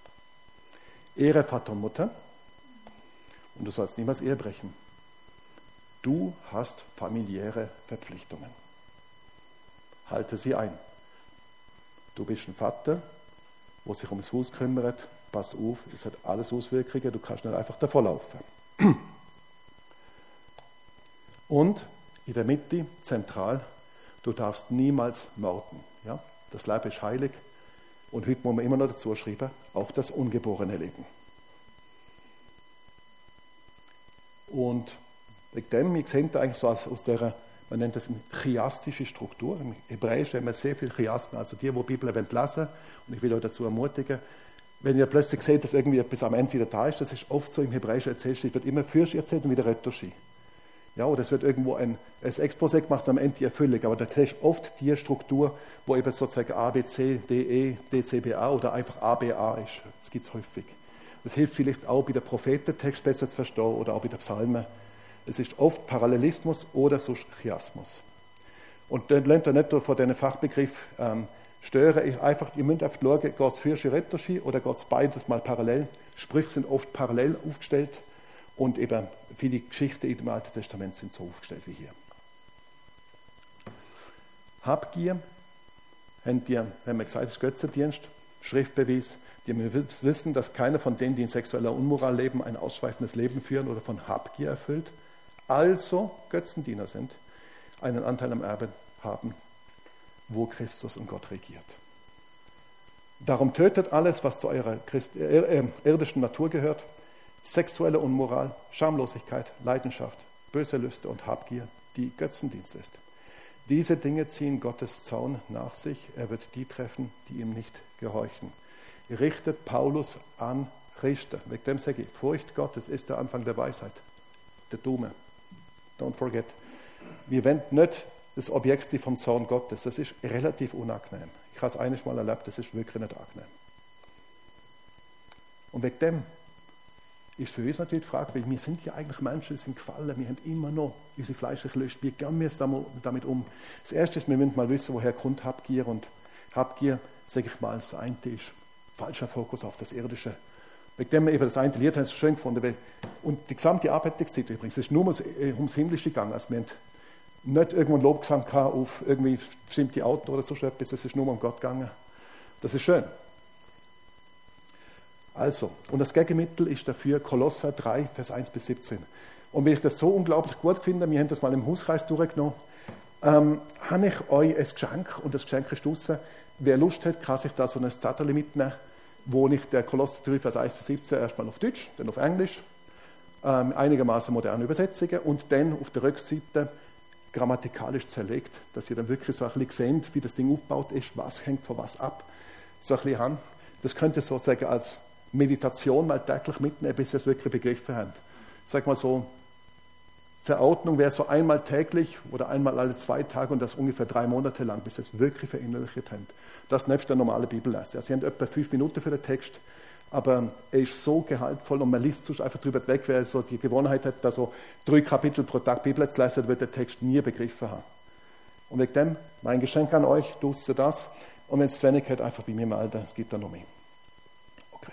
Ehre Vater und Mutter und du sollst niemals Ehe brechen. Du hast familiäre Verpflichtungen. Halte sie ein. Du bist ein Vater, der sich um das Haus kümmert. Pass auf, es hat alles Auswirkungen, du kannst nicht einfach davonlaufen. Und in der Mitte, zentral, du darfst niemals morden. Ja? Das Leben ist heilig. Und heute muss man immer noch dazu schreiben, auch das ungeborene Leben. Und wegen dem, wir sehen da eigentlich so aus der, man nennt das eine chiastische Struktur. Im Hebräischen haben wir sehr viele Chiasten, also die Bibel lesen wollen. Und ich will euch dazu ermutigen, wenn ihr plötzlich seht, dass irgendwie etwas am Ende wieder da ist, das ist oft so im Hebräischen erzählt, es wird immer Fürst erzählt und wieder Retoshi. Ja, oder es wird irgendwo ein Exposé gemacht und am Ende die Erfüllung. Aber da kriegst du oft die Struktur, wo eben sozusagen A, B, C, D, E, D, C, B, A oder einfach A, B, A ist. Das gibt es häufig. Das hilft vielleicht auch bei der Prophetentext besser zu verstehen oder auch bei der Psalmen. Es ist oft Parallelismus oder so Chiasmus. Und dann lernt ihr nicht vor diesen Fachbegriff stören. Einfach, ihr müsst einfach schauen, geht es für Retoshi oder geht es beides mal parallel. Sprüche sind oft parallel aufgestellt. Und eben viele Geschichten im Alten Testament sind so aufgestellt wie hier. Habgier, haben wir gesagt, ist Götzendienst, Schriftbeweis. Die müssen wissen, dass keiner von denen, die in sexueller Unmoral leben, ein ausschweifendes Leben führen oder von Habgier erfüllt, also Götzendiener sind, einen Anteil am Erbe haben wo Christus und Gott regiert. Darum tötet alles, was zu eurer irdischen Natur gehört, sexuelle Unmoral, Schamlosigkeit, Leidenschaft, böse Lüste und Habgier, die Götzendienst ist. Diese Dinge ziehen Gottes Zorn nach sich. Er wird die treffen, die ihm nicht gehorchen. Richtet Paulus an Richter. Wegen dem sage ich, Furcht Gottes ist der Anfang der Weisheit. Der Dume. Don't forget. Wir wenden nicht das Objekt vom Zorn Gottes. Das ist relativ unangenehm. Ich habe es eines Mal erlebt, das ist wirklich nicht angenehm. Und wegen dem ist für uns natürlich die Frage, weil wir sind ja eigentlich Menschen, die sind gefallen, wir haben immer noch unsere fleischliche Lust. Wie gehen wir damit um? Das Erste ist, wir müssen mal wissen, woher kommt Habgier. Und Habgier, sage ich mal, das eine ist falscher Fokus auf das Irdische. Wegen dem eben das eine Lied haben sie schön gefunden. Und die gesamte Arbeitszeit übrigens, es ist nur ums Himmlische gegangen. Also wir haben nicht irgendwo einen Lobgesang auf irgendwie bestimmte Autos oder so etwas, es ist nur um Gott gegangen. Das ist schön. Also, und das Gegenmittel ist dafür Kolosser 3, Vers 1 bis 17. Und weil ich das so unglaublich gut finde, wir haben das mal im Hauskreis durchgenommen, habe ich euch ein Geschenk, und das Geschenk ist draussen. Wer Lust hat, kann sich da so ein Zettel mitnehmen, wo ich der Kolosser 3, Vers 1 bis 17 erstmal auf Deutsch, dann auf Englisch, einigermaßen moderne Übersetzungen und dann auf der Rückseite grammatikalisch zerlegt, dass ihr dann wirklich so ein bisschen seht, wie das Ding aufgebaut ist, was hängt von was ab. So ein bisschen an. Das könnt ihr sozusagen als Meditation mal täglich mitnehmen, bis ihr es wirklich begriffen habt. Sag mal so, Verordnung wäre so einmal täglich oder einmal alle 2 Tage und das ungefähr 3 Monate lang, bis ihr es wirklich verinnerlicht habt. Das nebst der normale Bibellese. Also ihr habt etwa 5 Minuten für den Text, aber er ist so gehaltvoll und man liest sonst einfach drüber weg, wer so die Gewohnheit hat, da so 3 Kapitel pro Tag Bibel zu lesen, wird der Text nie begriffen haben. Und wegen dem, mein Geschenk an euch, tust du das. Und wenn es zu wenig hat, einfach bei mir melden, es gibt da noch mehr. Okay.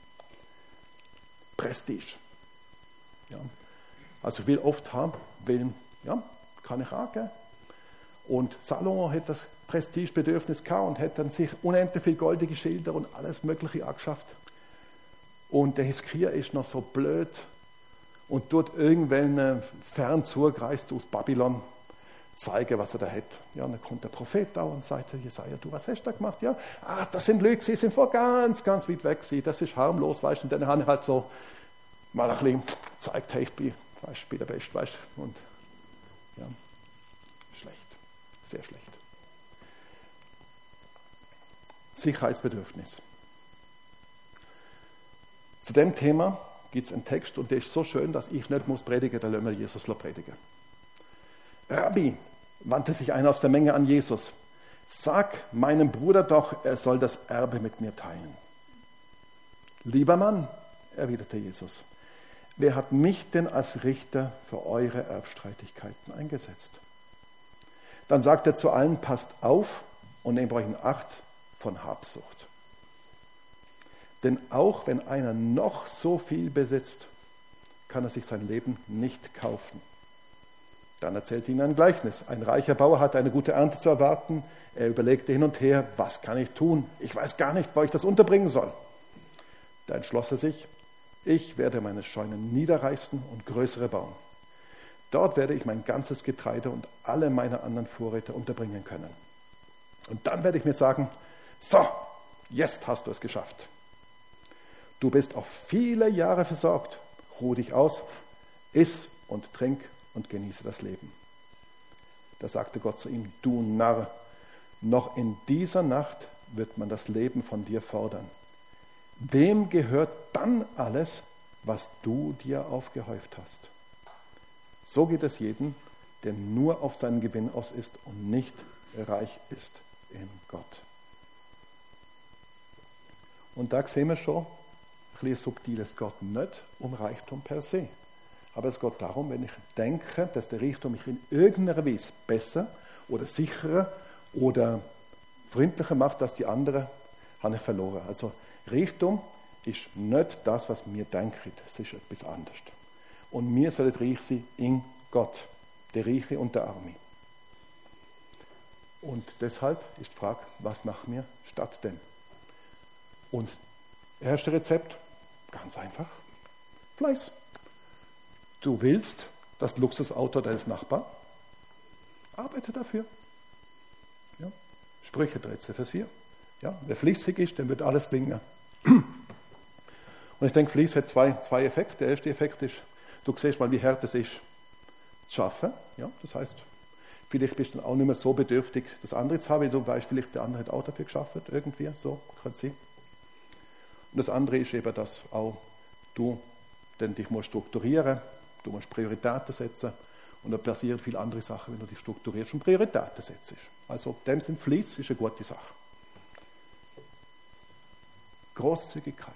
Prestige. Ja. Also ich will oft haben, ja, kann ich angeben. Und Salomo hat das Prestigebedürfnis gehabt und hat dann sich unendlich viele goldige Schilder und alles Mögliche angeschafft. Und der Hiskia ist noch so blöd und tut irgendwelchen Fernzugereist aus Babylon zeigen, was er da hat. Ja, dann kommt der Prophet da und sagt, Jesaja, du, was hast du da gemacht? Ja, das sind Leute, die sind vor ganz, ganz weit weg gewesen. Das ist harmlos, weißt du. Und dann habe ich halt so mal ein bisschen gezeigt, hey, ich bin der Beste, weißt du. Und ja, schlecht, sehr schlecht. Sicherheitsbedürfnis. Zu dem Thema gibt es einen Text und der ist so schön, dass ich nicht muss predigen, der lassen wir Jesus predigen. Rabbi, wandte sich einer aus der Menge an Jesus, sag meinem Bruder doch, er soll das Erbe mit mir teilen. Lieber Mann, erwiderte Jesus, wer hat mich denn als Richter für eure Erbstreitigkeiten eingesetzt? Dann sagt er zu allen, passt auf und nehmt euch in Acht von Habsucht. Denn auch wenn einer noch so viel besitzt, kann er sich sein Leben nicht kaufen. Dann erzählte ihnen ein Gleichnis. Ein reicher Bauer hatte eine gute Ernte zu erwarten. Er überlegte hin und her, was kann ich tun? Ich weiß gar nicht, wo ich das unterbringen soll. Da entschloss er sich, ich werde meine Scheunen niederreißen und größere bauen. Dort werde ich mein ganzes Getreide und alle meine anderen Vorräte unterbringen können. Und dann werde ich mir sagen, so, jetzt hast du es geschafft. Du bist auf viele Jahre versorgt. Ruh dich aus, iss und trink und genieße das Leben. Da sagte Gott zu ihm, du Narr, noch in dieser Nacht wird man das Leben von dir fordern. Wem gehört dann alles, was du dir aufgehäuft hast? So geht es jedem, der nur auf seinen Gewinn aus ist und nicht reich ist in Gott. Und da sehen wir schon, ein bisschen subtil, es geht nicht um Reichtum per se. Aber es geht darum, wenn ich denke, dass der Reichtum mich in irgendeiner Weise besser oder sicherer oder freundlicher macht als die anderen, habe ich verloren. Also Reichtum ist nicht das, was wir denken, es ist etwas anderes. Und wir sollen reich sein in Gott, der Reiche und der Arme. Und deshalb ist die Frage, was machen wir stattdem? Und das erste Rezept, ganz einfach, Fleiß. Du willst das Luxusauto deines Nachbarn? Arbeite dafür. Ja. Sprüche 13, Vers 4. Ja, wer fließig ist, dem wird alles gelingen. Und ich denke, Fließ hat zwei Effekte. Der erste Effekt ist, du siehst mal, wie hart es ist, zu schaffen. Ja, das heißt, vielleicht bist du dann auch nicht mehr so bedürftig, das andere zu haben, weil du weißt, vielleicht der andere hat auch dafür geschafft, irgendwie, so kann es sein. Und das andere ist eben, dass auch du dann dich musst strukturieren, du musst Prioritäten setzen und da passieren viele andere Sachen, wenn du dich strukturierst und Prioritäten setzt. Also in dem Sinne, Fließ ist eine gute Sache. Großzügigkeit.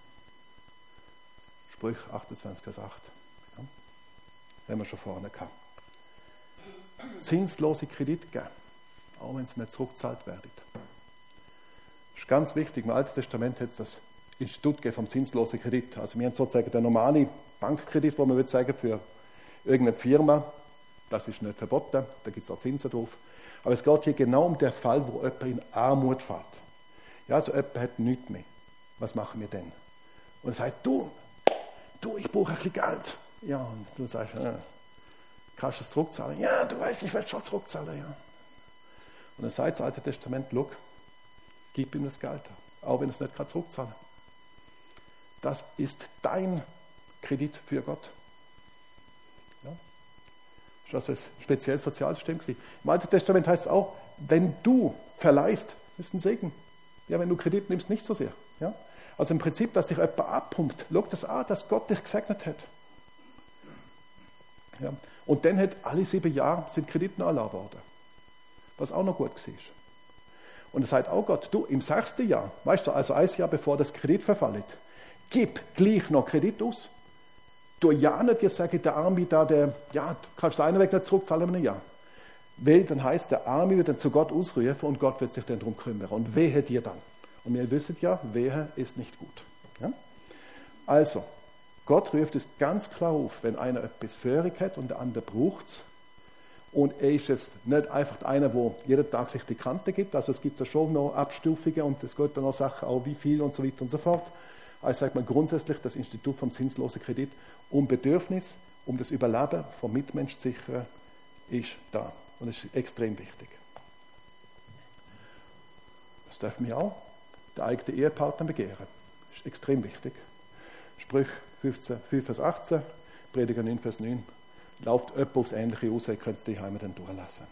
Sprüche 28, Vers 8. Ja, haben wir schon vorne gehabt. Zinslose Kredite geben, auch wenn sie nicht zurückgezahlt werden. Das ist ganz wichtig. Im Alten Testament hat es das Institut vom zinslosen Kredit. Also wir haben sozusagen den normalen Bankkredit, wo man würde sagen, für irgendeine Firma, das ist nicht verboten, da gibt es auch Zinsen drauf. Aber es geht hier genau um den Fall, wo jemand in Armut fährt. Ja, also jemand hat nichts mehr. Was machen wir denn? Und er sagt, du, ich brauche ein bisschen Geld. Ja, und du sagst, kannst du es zurückzahlen? Ja, du weißt, ich will schon zurückzahlen. Ja. Und dann sagt das Alte Testament, look, gib ihm das Geld, auch wenn es nicht zurückzahlen kann. Das ist dein Kredit für Gott. Ja. Das ist ein spezielles Sozialsystem gewesen. Im Alten Testament heißt es auch, wenn du verleihst, ist ein Segen. Ja, wenn du Kredit nimmst, nicht so sehr. Ja. Also im Prinzip, dass dich jemand abpumpt, schau das an, dass Gott dich gesegnet hat. Ja. Und dann hat alle 7 Jahre sind Kredite erlaubt worden. Was auch noch gut war. Und es sagt auch Gott, du, im 6. Jahr, weißt du, also 1 Jahr bevor das Kredit verfällt, gib gleich noch Kredit aus. Du ja nicht, jetzt sage ich, der Arme da, du kannst einen Weg nicht zurückzahlen in einem Jahr. Weil dann heißt, der Arme wird dann zu Gott ausrufen und Gott wird sich dann darum kümmern. Und wehe dir dann. Und wir wissen ja, wehe ist nicht gut. Ja? Also, Gott ruft es ganz klar auf, wenn einer etwas Führig hat und der andere braucht es. Und er ist jetzt nicht einfach einer, der jeden Tag sich die Kante gibt. Also es gibt ja schon noch Abstufungen und es gibt dann noch Sachen, auch wie viel und so weiter und so fort. Also sagt man grundsätzlich, das Institut vom zinslosen Kredit um Bedürfnis, um das Überleben vom Mitmensch zu sichern, ist da. Und das ist extrem wichtig. Das dürfen wir auch der eigene Ehepartner begehren. Das ist extrem wichtig. Sprüche 5 Vers 18, Prediger 9, Vers 9. Lauft jemand aufs Ähnliche aus, ihr könnt es die Heime dann durchlassen.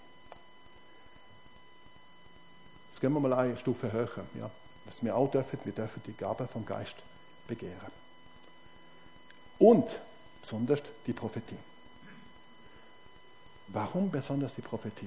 Jetzt gehen wir mal eine Stufe höher. Ja. Was wir auch dürfen, wir dürfen die Gabe vom Geist begehren. Und besonders die Prophetie. Warum besonders die Prophetie?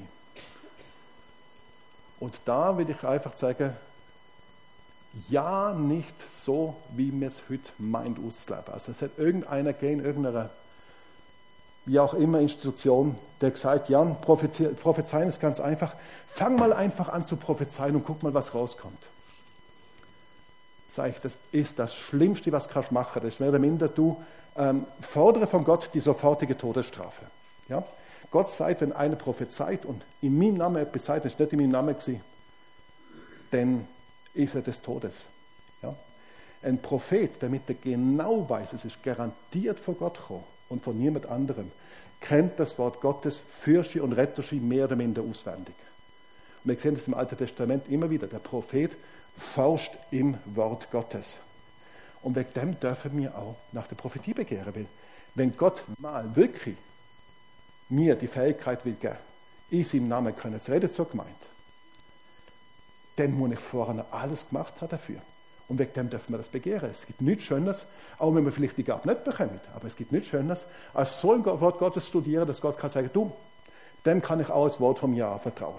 Und da will ich einfach sagen, ja, nicht so, wie man es heute meint auszuleben. Also es hat irgendeiner gegeben, irgendeiner, wie auch immer, Institution, der gesagt, Jan, prophezeien ist ganz einfach. Fang mal einfach an zu prophezeien und guck mal, was rauskommt. Sag ich, das ist das Schlimmste, was du machen kannst. Das ist mehr oder minder, du fordere von Gott die sofortige Todesstrafe. Ja? Gott sagt, wenn einer prophezeit und in meinem Namen etwas sagt, das ist nicht in meinem Namen gewesen, dann ist er des Todes. Ja? Ein Prophet, damit er genau weiß, es ist garantiert von Gott gekommen und von niemand anderem, kennt das Wort Gottes Fürschi und Retterschi mehr oder minder auswendig. Und wir sehen das im Alten Testament immer wieder. Der Prophet forscht im Wort Gottes. Und wegen dem dürfen wir auch nach der Prophetie begehren. Weil wenn Gott mal wirklich mir die Fähigkeit will geben, in seinem Namen können zu reden, so gemeint, dann muss ich vorher alles gemacht haben dafür. Und wegen dem dürfen wir das begehren. Es gibt nichts Schönes, auch wenn wir vielleicht die Gabe nicht bekommen, aber es gibt nichts Schönes, als so ein Wort Gottes studieren, dass Gott kann sagen, du, dem kann ich auch das Wort vom Ja vertrauen.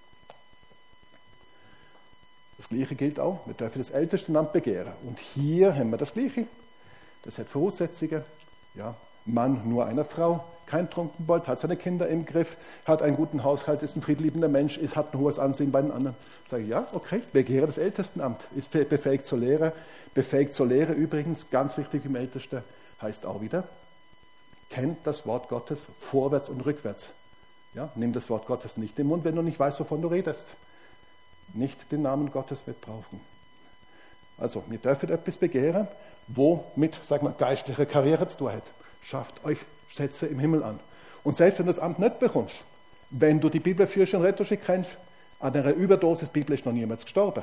Das Gleiche gilt auch, wir dürfen das Ältestenamt begehren. Und hier haben wir das Gleiche. Das hat Voraussetzungen. Ja, Mann nur einer Frau, kein Trunkenbold, hat seine Kinder im Griff, hat einen guten Haushalt, ist ein friedliebender Mensch, hat ein hohes Ansehen bei den anderen. Sage ich, ja, okay, begehre das Ältestenamt, ist befähigt zur Lehre. Befähigt zur Lehre übrigens, ganz wichtig im Ältesten, heißt auch wieder, kennt das Wort Gottes vorwärts und rückwärts. Ja, nimm das Wort Gottes nicht im Mund, wenn du nicht weißt, wovon du redest. Nicht den Namen Gottes missbrauchen. Also, wir dürfen etwas begehren, wo mit, sagen wir, geistlicher Karriere zu tun hat. Schafft euch Schätze im Himmel an. Und selbst wenn du das Amt nicht bekommst, wenn du die Bibel Fürschi und Retterschi kennst, An einer Überdosis Bibel ist noch niemand gestorben.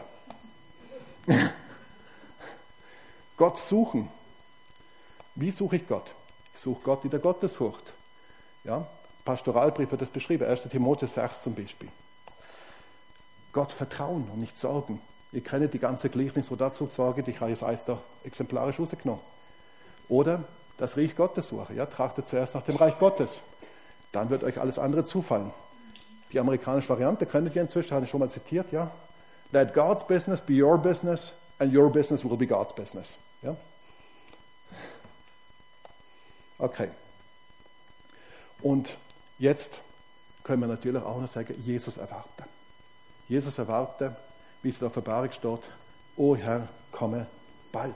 Gott suchen. Wie suche ich Gott? Ich suche Gott in der Gottesfurcht. Ja? Pastoralbrief wird das beschrieben, 1. Timotheus 6 zum Beispiel. Gott vertrauen und nicht sorgen. Ihr kennt die ganze Gleichnis, wo dazu sorgt, ich habe jetzt eins da exemplarisch rausgenommen. Oder das Reich Gottes suchen. Ja? Trachtet zuerst nach dem Reich Gottes. Dann wird euch alles andere zufallen. Die amerikanische Variante kennt ihr inzwischen, habe ich schon mal zitiert. Ja? Let God's business be your business and your business will be God's business. Ja? Okay. Und jetzt können wir natürlich auch noch sagen, Jesus erwarten. Jesus erwarten, wie es in der Offenbarung steht, O Herr, komme bald.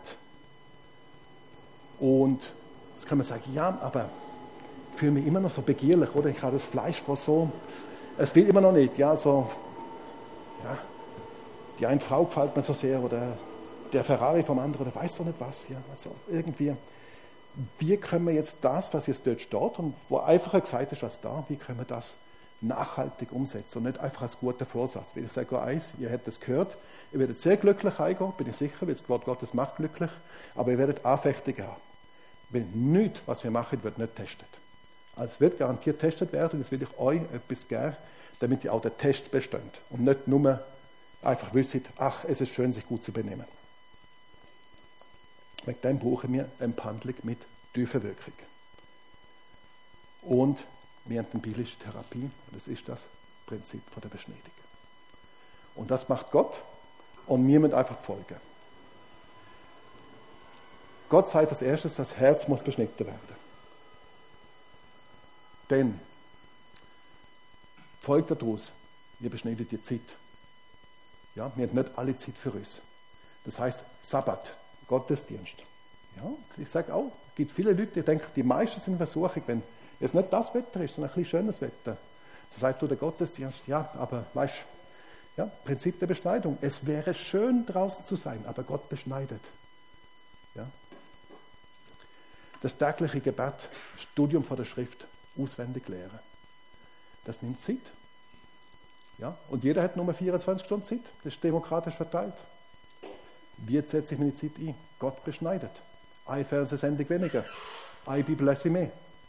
Und jetzt kann man sagen, ja, aber ich fühle mich immer noch so begierlich, oder? Ich habe das Fleisch vor so, es will immer noch nicht, ja, so, ja, die eine Frau gefällt mir so sehr, oder der Ferrari vom anderen, oder weiß doch nicht was, ja, also irgendwie, wie können wir jetzt das, was jetzt dort steht und wo einfacher gesagt ist als da, wie können wir das nachhaltig umsetzen und nicht einfach als guter Vorsatz. Weil ich sage eins, ihr hättet es gehört, ihr werdet sehr glücklich eingehen, bin ich sicher, weil das Wort Gottes macht glücklich, aber ihr werdet Anfechtungen haben. Weil nichts, was wir machen, wird nicht getestet. Also es wird garantiert getestet werden und jetzt will ich euch etwas geben, damit ihr auch den Test bestimmt und nicht nur einfach wisst, ach, es ist schön, sich gut zu benehmen. Wegen dem brauchen wir eine Behandlung mit tiefer Wirkung. Und wir haben eine biblische Therapie, und das ist das Prinzip von der Beschneidung. Und das macht Gott und wir müssen einfach folgen. Gott sagt als erstes, das Herz muss beschnitten werden. Denn folgt daraus, wir beschneiden die Zeit. Ja, wir haben nicht alle Zeit für uns. Das heißt, Sabbat, Gottesdienst. Ja, ich sage auch, es gibt viele Leute, die denken, die meisten sind in Versuchung, wenn es nicht das Wetter ist, sondern ein bisschen schönes Wetter. So sagt du der Gottesdienst, ja, aber weißt du, ja, Prinzip der Beschneidung. Es wäre schön draußen zu sein, aber Gott beschneidet. Ja. Das tägliche Gebet, Studium von der Schrift, auswendig lehren. Das nimmt Zeit. Ja, und jeder hat nur 24 Stunden Zeit. Das ist demokratisch verteilt. Wie setze ich meine Zeit ein? Gott beschneidet. Eine Fernsehsendung weniger. Eine Bibellese mehr.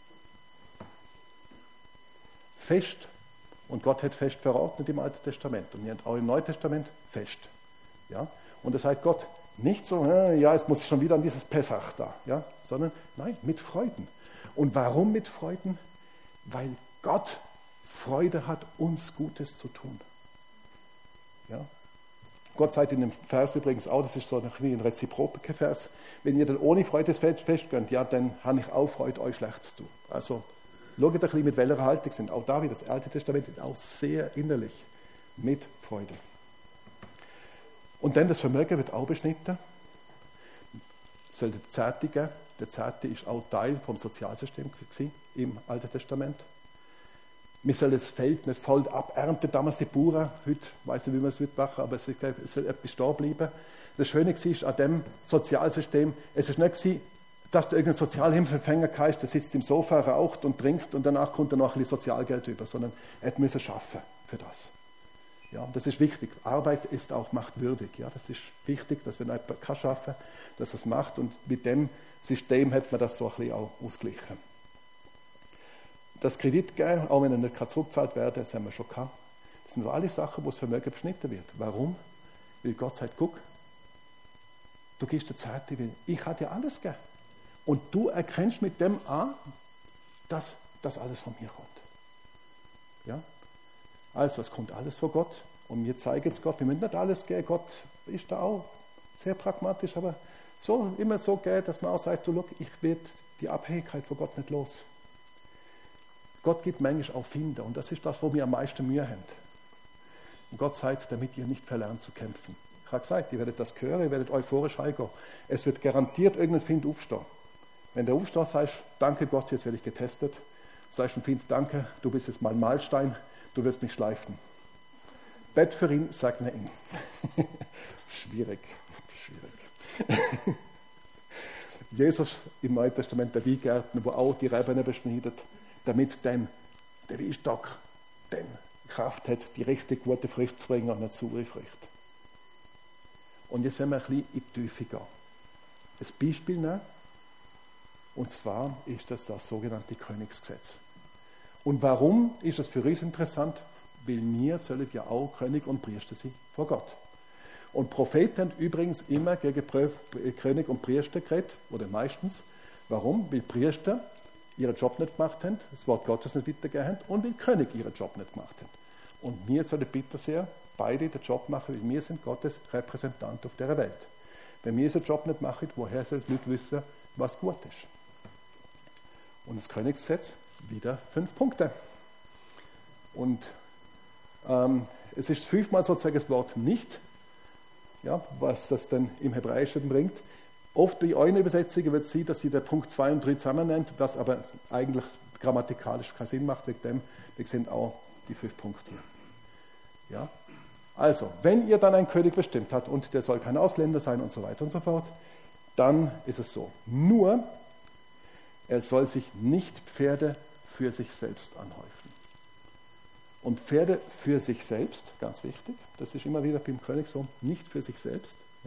Fest. Und Gott hat Fest verordnet im Alten Testament. Und wir haben auch im Neuen Testament Fest. Ja? Und das sagt Gott nicht so, ja, jetzt muss ich schon wieder an dieses Pessach da. Ja? Sondern nein, mit Freuden. Und warum mit Freuden? Weil Gott Freude hat, uns Gutes zu tun. Ja? Gott sagt in dem Vers übrigens auch, das ist so ein reziproker Vers, wenn ihr dann ohne Freude das Fest gönnt, ja, dann habe ich auch Freude, euch schlecht zu tun. Also, schaut ein bisschen, mit welcher Haltung sind. Auch da wie das Alte Testament ist auch sehr innerlich mit Freude. Und dann das Vermögen wird auch beschnitten. Es soll der Zehnte geben. Der Zehnte ist auch Teil vom Sozialsystem im Alten Testament. Wir sollen das Feld nicht voll abernten, damals die Bauern, heute weiß nicht, wie man es machen, aber es soll etwas stehen bleiben. Das Schöne war an diesem Sozialsystem, es war nicht, dass du irgendeinen Sozialhilfeempfänger hast, der sitzt im Sofa, raucht und trinkt und danach kommt er noch ein bisschen Sozialgeld über, sondern er musste arbeiten für das. Ja, das ist wichtig. Arbeit ist auch machtwürdig. Ja, das ist wichtig, dass wenn jemand arbeiten kann, dass er es macht und mit dem System hat man das so ein bisschen auch ausgeglichen. Das Kredit geben, auch wenn er nicht zurückgezahlt werden kann, das haben wir schon gehabt. Das sind alle Sachen, wo das Vermögen beschnitten wird. Warum? Weil Gott sagt, guck, du gibst der Zeit, ich habe dir alles gegeben. Und du erkennst mit dem an, dass das alles von mir kommt. Ja? Also, es kommt alles von Gott. Und wir zeigen es Gott. Wir müssen nicht alles geben. Gott ist da auch sehr pragmatisch, aber so immer so geben, dass man auch sagt, du, look, ich werde die Abhängigkeit von Gott nicht los. Gott gibt manchmal auch Finder und das ist das, wo wir am meisten Mühe haben. Und Gott sagt, damit ihr nicht verlernt zu kämpfen. Ich habe gesagt, ihr werdet das hören, ihr werdet euphorisch reingehen. Es wird garantiert irgendein Find aufstehen. Wenn der aufsteht, sagst danke Gott, jetzt werde ich getestet. Sagst dem Find, danke, du bist jetzt mal ein Mahlstein, du wirst mich schleifen. Bett für ihn, segne ihn. Schwierig. Jesus im Neuen Testament, der Weingärtner, wo auch die Reben beschneidet, damit dann der Weinstock dann Kraft hat, die richtig gute Früchte zu bringen und nicht saure Früchte. Und jetzt werden wir ein bisschen in die Tiefe gehen. Ein Beispiel nehmen, und zwar ist das sogenannte Königsgesetz. Und warum ist das für uns interessant? Weil wir sollen ja auch König und Priester sein vor Gott. Und Propheten haben übrigens immer gegen König und Priester geredet, oder meistens. Warum? Weil Priester ihren Job nicht gemacht haben, das Wort Gottes nicht weitergegeben haben und weil König ihren Job nicht gemacht haben. Und wir sollen bitte sehr beide den Job machen, weil wir sind Gottes Repräsentant auf dieser Welt. Wenn wir unseren Job nicht machen, woher sollen die Leute wissen, was gut ist? Und das Königsgesetz, wieder 5 Punkte. Und es ist 5-mal sozusagen das Wort nicht, ja, was das dann im Hebräischen bringt. Oft bei euren Übersetzungen wird es sein, dass sie der Punkt 2 und 3 zusammen nennt, das aber eigentlich grammatikalisch keinen Sinn macht, wegen dem, wir sehen auch die 5 Punkte hier. Ja? Also, wenn ihr dann einen König bestimmt habt und der soll kein Ausländer sein und so weiter und so fort, dann ist es so. Nur, er soll sich nicht Pferde für sich selbst anhäufen. Und Pferde für sich selbst, ganz wichtig, das ist immer wieder beim König so, nicht für sich selbst. Ja.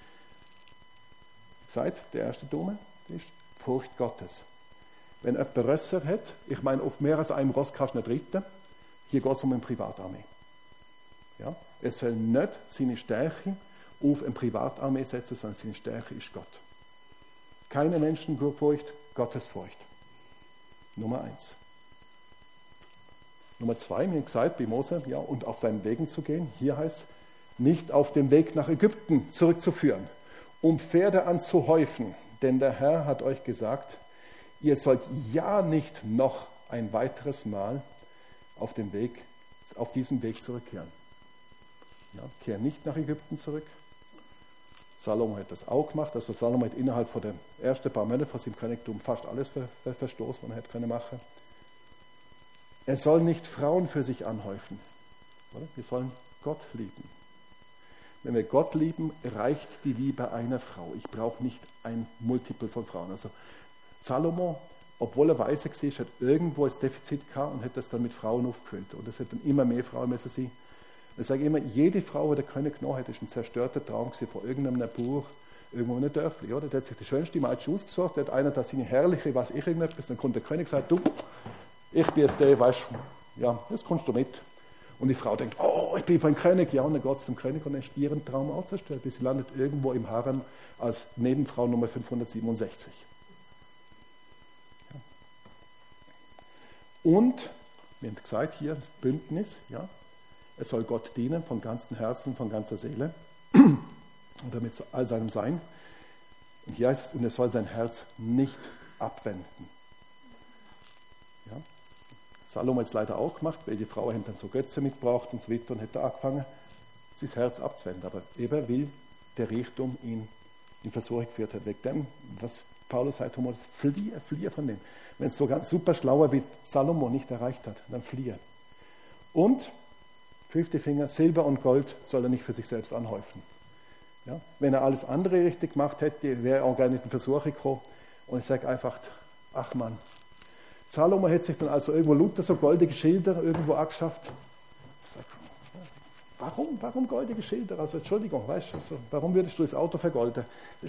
Seid der erste Dome, ist Furcht Gottes. Wenn jemand Rösser hat, ich meine, auf mehr als einem Ross kannst du nicht reiten, hier geht es um eine Privatarmee. Ja. Er soll nicht seine Stärke auf eine Privatarmee setzen, sondern seine Stärke ist Gott. Keine Menschenfurcht, Gottesfurcht. Nummer 1. Nummer 2, wir haben gesagt, bei Mose, ja, und auf seinen Wegen zu gehen. Hier heißt, nicht auf dem Weg nach Ägypten zurückzuführen, um Pferde anzuhäufen. Denn der Herr hat euch gesagt, ihr sollt ja nicht noch ein weiteres Mal auf diesem Weg zurückkehren. Ja, kehr nicht nach Ägypten zurück. Salomo hat das auch gemacht. Also Salomo hat innerhalb von den ersten paar Monaten von seinem Königtum fast alles verstoßen, was er hätte können machen. Er soll nicht Frauen für sich anhäufen. Oder? Wir sollen Gott lieben. Wenn wir Gott lieben, reicht die Liebe einer Frau. Ich brauche nicht ein Multiple von Frauen. Also Salomo, obwohl er weise war, hat irgendwo ein Defizit gehabt und hat das dann mit Frauen aufgefüllt. Und es hat dann immer mehr Frauen müssen sein. Ich sage immer, jede Frau, die der König genommen hat, ist ein zerstörter Traum von irgendeinem Buch, irgendwo in einem Dörfli. Oder? Der hat sich die schönste Mädchen ausgesucht, der hat einer da seine herrliche, was ich irgendetwas, dann kommt der König und sagt, du, ich bin jetzt der, weißt du, ja, das kommst du mit. Und die Frau denkt, oh, ich bin von König, ja, und dann geht es zum König und dann ist ihren Traum auch zerstört, bis sie landet irgendwo im Harem als Nebenfrau Nummer 567. Ja. Und, wir haben gesagt, hier das Bündnis, ja, es soll Gott dienen von ganzem Herzen, von ganzer Seele oder mit all seinem Sein. Und hier heißt es, und er soll sein Herz nicht abwenden. Ja. Salomo hat es leider auch gemacht, weil die Frau hat dann so Götze mitgebracht und so weiter und hat da angefangen, sein Herz abzuwenden. Aber eben will der Reichtum ihn in Versuchung geführt hat. Wegen dem, was Paulus sagt, fliehe von dem. Wenn es so ganz super schlauer wie Salomo nicht erreicht hat, dann fliehe. Und 5. Finger, Silber und Gold soll er nicht für sich selbst anhäufen. Ja? Wenn er alles andere richtig gemacht hätte, wäre er auch gar nicht in Versuchung gekommen. Und ich sage einfach, ach Mann, Salomo hätte sich dann also irgendwo Luther so goldige Schilder irgendwo angeschafft. Ich sage, warum goldige Schilder? Also Entschuldigung, weißt du, also, warum würdest du das Auto vergolden?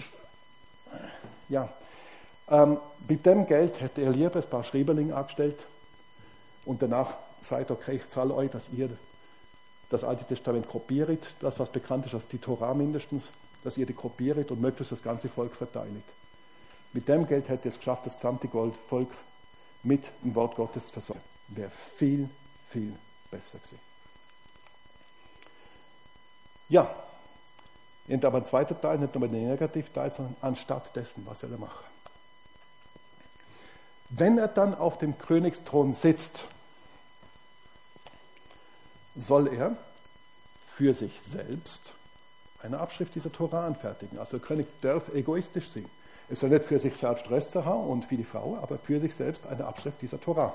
Mit dem Geld hätte er lieber ein paar Schreiberlinge angestellt und danach sagt, okay, ich zahle euch, dass ihr das Alte Testament kopiert, das, was bekannt ist als die Torah mindestens, dass ihr die kopiert und möglichst das ganze Volk verteilt. Mit dem Geld hätte er es geschafft, das gesamte Volk mit dem Wort Gottes zu versorgen. Wäre viel, viel besser gewesen. Ja, und aber ein zweiter Teil, nicht nur der Negativteil, sondern anstatt dessen, was soll er machen? Wenn er dann auf dem Königsthron sitzt, soll er für sich selbst eine Abschrift dieser Torah anfertigen. Also der König darf egoistisch sein. Er soll nicht für sich selbst Röster haben und für die Frau, aber für sich selbst eine Abschrift dieser Torah.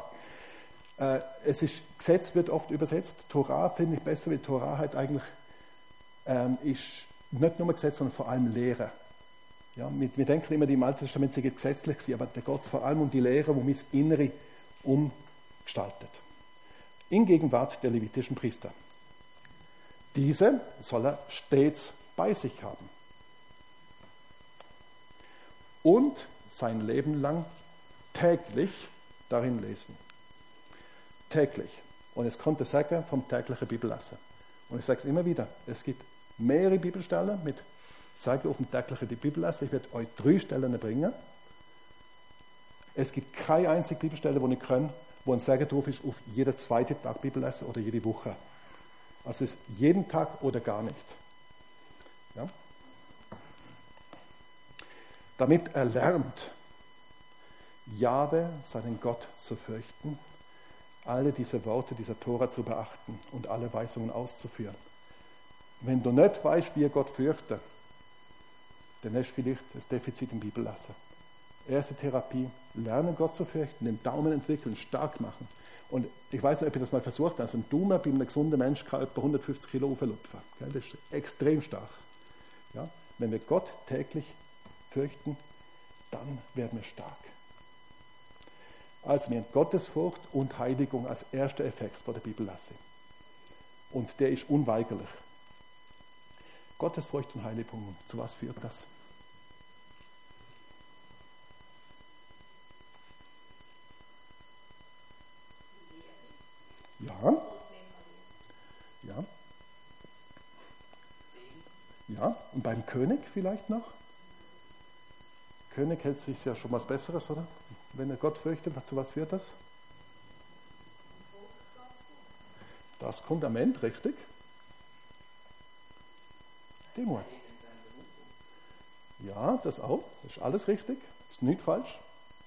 Gesetz wird oft übersetzt. Torah finde ich besser, weil Torah halt eigentlich ist nicht nur Gesetz, sondern vor allem Lehre. Ja, wir denken immer, die im Alten Testament sind gesetzlich, aber da geht es vor allem um die Lehre, die das Innere umgestaltet. in Gegenwart der levitischen Priester. Diese soll er stets bei sich haben und sein Leben lang täglich darin lesen. Täglich. Und es kommt der Sagen vom täglichen Bibellesen. Und ich sage es immer wieder, es gibt mehrere Bibelstellen mit Sagen auf dem täglichen Bibellesen. Ich werde euch 3 Stellen bringen. Es gibt keine einzige Bibelstelle, wo ich kann, wo ein Sagen drauf ist, auf jeden zweiten Tag Bibellesen oder jede Woche. Also es ist jeden Tag oder gar nicht. Ja? Damit er lernt, Jahwe, seinen Gott, zu fürchten, alle diese Worte dieser Tora zu beachten und alle Weisungen auszuführen. Wenn du nicht weißt, wie Gott fürchtet, dann hast du vielleicht das Defizit im Bibellesen. Erste Therapie, lernen Gott zu fürchten, den Daumen entwickeln, stark machen. Und ich weiß nicht, ob ihr das mal versucht habt, also ein Daumen bei einem gesunden Mensch kann etwa 150 Kilo auflupfen. Das ist extrem stark. Ja? Wenn wir Gott täglich fürchten, dann werden wir stark. Also wir haben Gottesfurcht und Heiligung als erster Effekt von der Bibellese. Und der ist unweigerlich. Gottesfurcht und Heiligung, zu was führt das? Ja. Ja. Ja, und beim König vielleicht noch? König hält sich ja schon was Besseres, oder? Wenn er Gott fürchtet, zu was führt das? Das kommt am Ende, richtig? Demut. Ja, das auch. Das ist alles richtig. Das ist nicht falsch.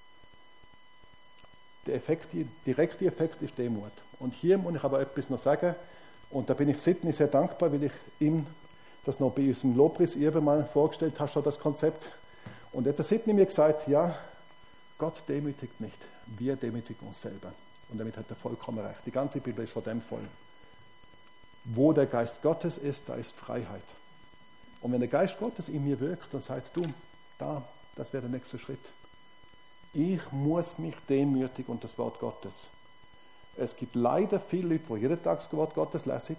Der direkte Effekt ist Demut. Und hier muss ich aber etwas noch sagen. Und da bin ich Sidney sehr dankbar, weil ich ihm das noch bei unserem Lobpreis eben mal vorgestellt habe, schon das Konzept. Und hat der Sidney mir gesagt, ja, Gott demütigt nicht, wir demütigen uns selber. Und damit hat er vollkommen recht. Die ganze Bibel ist von dem voll. Wo der Geist Gottes ist, da ist Freiheit. Und wenn der Geist Gottes in mir wirkt, dann sagst du, das wäre der nächste Schritt. Ich muss mich demütigen unter das Wort Gottes. Es gibt leider viele Leute, die jeden Tag das Wort Gottes lesen,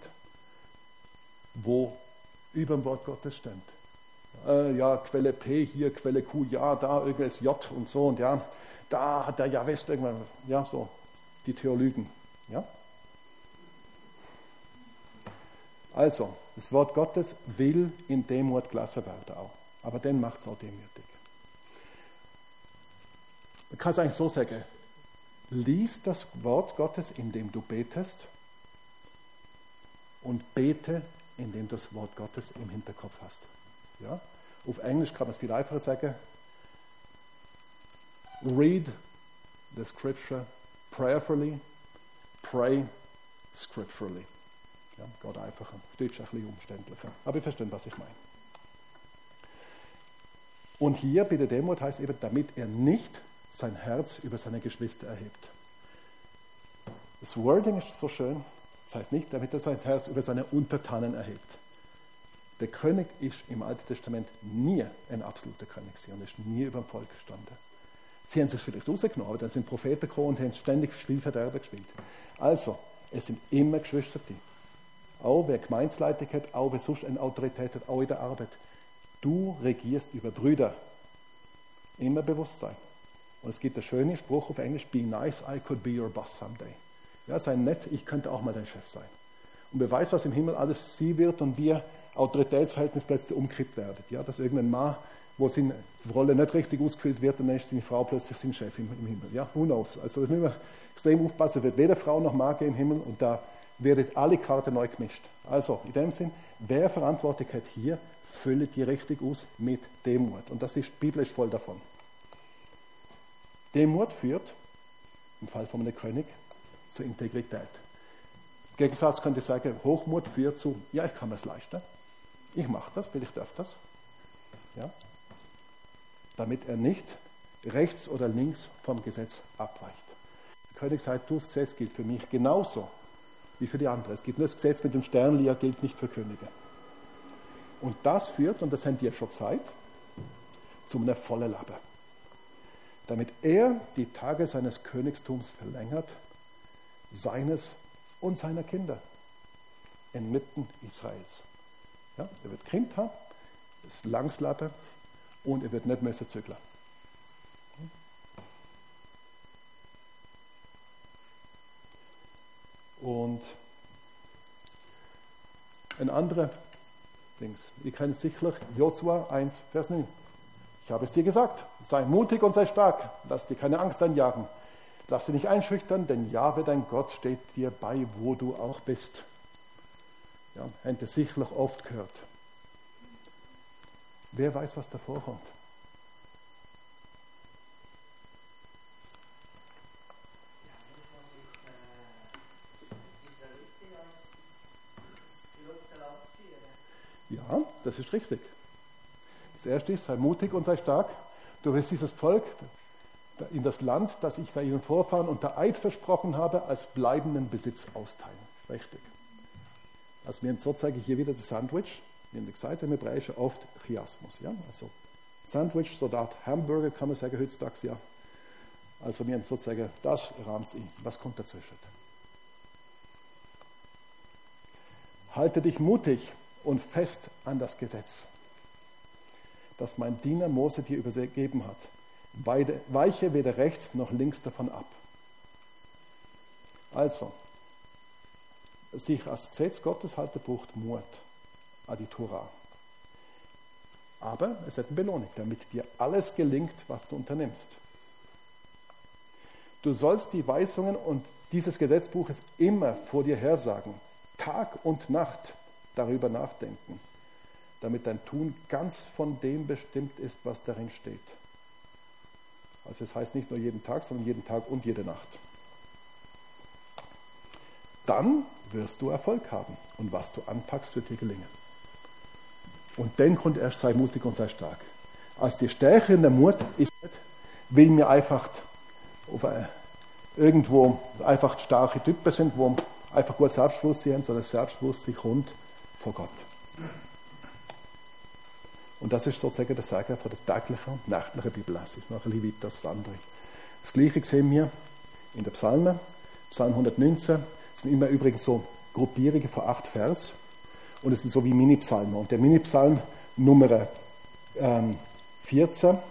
wo über dem Wort Gottes steht. Ja, Quelle P hier, Quelle Q, ja, da irgendwas J und so und ja, da hat der Jahwest irgendwann, ja, so, die Theologen, ja. Also, das Wort Gottes will in Demut gelassen werden auch, aber dann macht es auch demütig. Man kann es eigentlich so sagen, lies das Wort Gottes, indem du betest und bete, indem du das Wort Gottes im Hinterkopf hast. Ja? Auf Englisch kann man es viel einfacher sagen. Read the scripture prayerfully, pray scripturally. Ja, geht einfacher. Auf Deutsch ein bisschen umständlicher. Aber ihr versteht, was ich meine. Und hier bei der Demut heißt eben, damit er nicht sein Herz über seine Geschwister erhebt. Das Wording ist so schön. Das heißt nicht, damit er sein Herz über seine Untertanen erhebt. Der König ist im Alten Testament nie ein absoluter König und ist nie über dem Volk gestanden. Sie haben es vielleicht rausgenommen, aber dann sind Propheten gekommen und haben ständig Spielverderber gespielt. Also, es sind immer Geschwister. Auch wer Gemeindeleitung hat, auch wer sonst eine Autorität hat, auch in der Arbeit. Du regierst über Brüder. Immer bewusst sein. Und es gibt einen schönen Spruch auf Englisch, be nice, I could be your boss someday. Ja, sei nett, ich könnte auch mal dein Chef sein. Und wer weiß, was im Himmel alles sie wird und wir Autoritätsverhältnis plötzlich umkippt werden. Ja, dass irgendein Mann, wo seine Rolle nicht richtig ausgefüllt wird, dann ist seine Frau plötzlich sein Chef im Himmel. Ja, who knows? Also da müssen wir extrem aufpassen, es wird weder Frau noch Mann geben im Himmel und da werden alle Karten neu gemischt. Also in dem Sinn, wer Verantwortung hat hier, füllt die richtig aus mit Demut. Und das ist biblisch voll davon. Demut führt, im Fall von einem König, zur Integrität. Im Gegensatz könnte ich sagen, Hochmut führt zu, ja, ich kann mir es leisten. Ich mache das, weil ich darf das. Ja? Damit er nicht rechts oder links vom Gesetz abweicht. Der König sagt, das Gesetz gilt für mich genauso wie für die anderen. Es gibt nur das Gesetz mit dem Sternlier, gilt nicht für Könige. Und das führt, und das haben die ja schon gesagt, zu einem vollen Leben. Damit er die Tage seines Königtums verlängert, seines und seiner Kinder inmitten Israels. Ja, er wird Kind haben, ist Langslappe und er wird nicht mehr Zügler. Und ein anderer Dings. Ihr kennt sicherlich Josua 1, Vers 9. Ich habe es dir gesagt, sei mutig und sei stark, lass dir keine Angst einjagen. Lass dich nicht einschüchtern, denn Jahwe, dein Gott, steht dir bei, wo du auch bist. Ja, habt ihr sicherlich oft gehört. Wer weiß, was davor kommt? Ja, das ist richtig. Das erste ist, sei mutig und sei stark. Du wirst dieses Volk in das Land, das ich bei ihren Vorfahren unter Eid versprochen habe, als bleibenden Besitz austeilen. Richtig. Also so zeige ich hier wieder das Sandwich. Wie in der Seite im Hebräischen oft Chiasmus. Ja? Also Sandwich, so eine Art Hamburger kann man sagen heutzutage. Ja. Also wir sozusagen, das rahmt ihn. Was kommt dazwischen? Halte dich mutig und fest an das Gesetz, das mein Diener Mose dir übergeben hat. Weiche weder rechts noch links davon ab. Also, sich als Gesetz Gottes halten braucht Mut an die Tora. Aber es hat eine Belohnung, damit dir alles gelingt, was du unternimmst. Du sollst die Weisungen und dieses Gesetzbuches immer vor dir hersagen, Tag und Nacht darüber nachdenken, damit dein Tun ganz von dem bestimmt ist, was darin steht. Also es heißt nicht nur jeden Tag, sondern jeden Tag und jede Nacht. Dann wirst du Erfolg haben und was du anpackst, wird dir gelingen. Und dann kommt erst, sei mutig und sei stark. Als die Stärke und der Mut, ich will mir einfach irgendwo einfach starke Typen sind, wo einfach gut Selbstbewusstsein haben, sondern Selbstbewusstsein kommt vor Gott. Und das ist sozusagen der Sagen von der täglichen und nächtlichen Bibellese. Ich mache ein bisschen weiter als das andere. Das Gleiche sehen wir in den Psalmen. Psalm 119 sind immer übrigens so Gruppierungen von 8 Vers. Und es sind so wie Mini-Psalmen. Und der Mini-Psalm Nummer 14,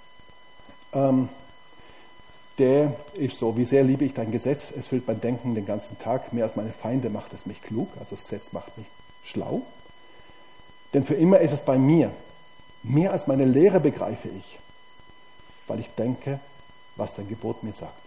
der ist so, wie sehr liebe ich dein Gesetz, es füllt mein Denken den ganzen Tag, mehr als meine Feinde macht es mich klug, also das Gesetz macht mich schlau. Denn für immer ist es bei mir, mehr als meine Lehre begreife ich, weil ich denke, was dein Gebot mir sagt.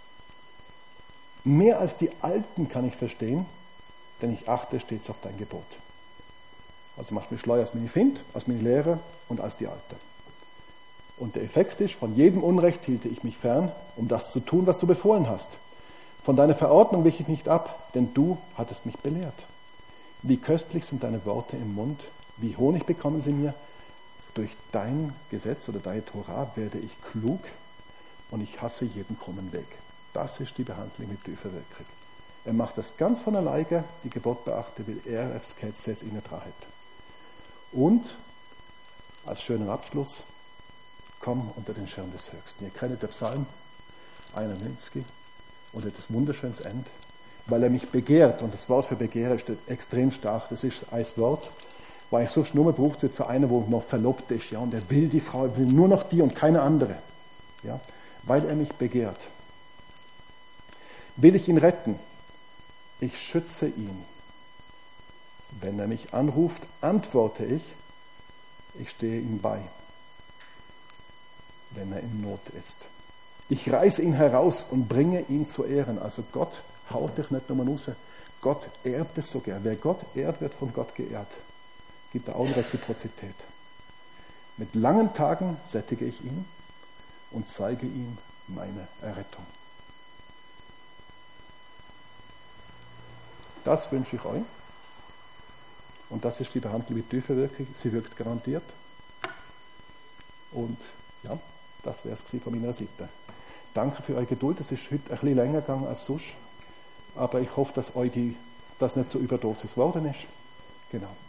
Mehr als die Alten kann ich verstehen, denn ich achte stets auf dein Gebot. Also macht mich schleuer als meine Find, als meine Lehre und als die Alte. Und der Effekt ist, von jedem Unrecht hielte ich mich fern, um das zu tun, was du befohlen hast. Von deiner Verordnung wich ich nicht ab, denn du hattest mich belehrt. Wie köstlich sind deine Worte im Mund, wie Honig bekommen sie mir. Durch dein Gesetz oder deine Tora werde ich klug und ich hasse jeden krummen Weg. Das ist die Behandlung mit tiefer Wirkung. Er macht das ganz von alleine, die Gebot beachte, will er aufs Gesetz in der Traheit. Und als schöner Abschluss, komm unter den Schirm des Höchsten. Ihr kennt den Psalm 91 und das wunderschönes Ende, weil er mich begehrt, und das Wort für Begehren steht extrem stark, das ist ein Wort, weil ich sonst nur gebraucht wird für einen, wo noch verlobt ist, ja, und er will die Frau, er will nur noch die und keine andere, ja, weil er mich begehrt. Will ich ihn retten? Ich schütze ihn. Wenn er mich anruft, antworte ich, ich stehe ihm bei, wenn er in Not ist. Ich reiße ihn heraus und bringe ihn zu Ehren. Also Gott haut dich nicht nur raus, Gott ehrt dich so gern. Wer Gott ehrt, wird von Gott geehrt. Gibt da auch eine Reziprozität. Mit langen Tagen sättige ich ihn und zeige ihm meine Errettung. Das wünsche ich euch. Und das ist die Behandlung mit tiefer Wirkung. Sie wirkt garantiert. Und ja, das wäre es von meiner Seite. Danke für eure Geduld. Es ist heute ein bisschen länger gegangen als sonst. Aber ich hoffe, dass euch das nicht so Überdosis geworden ist. Genau.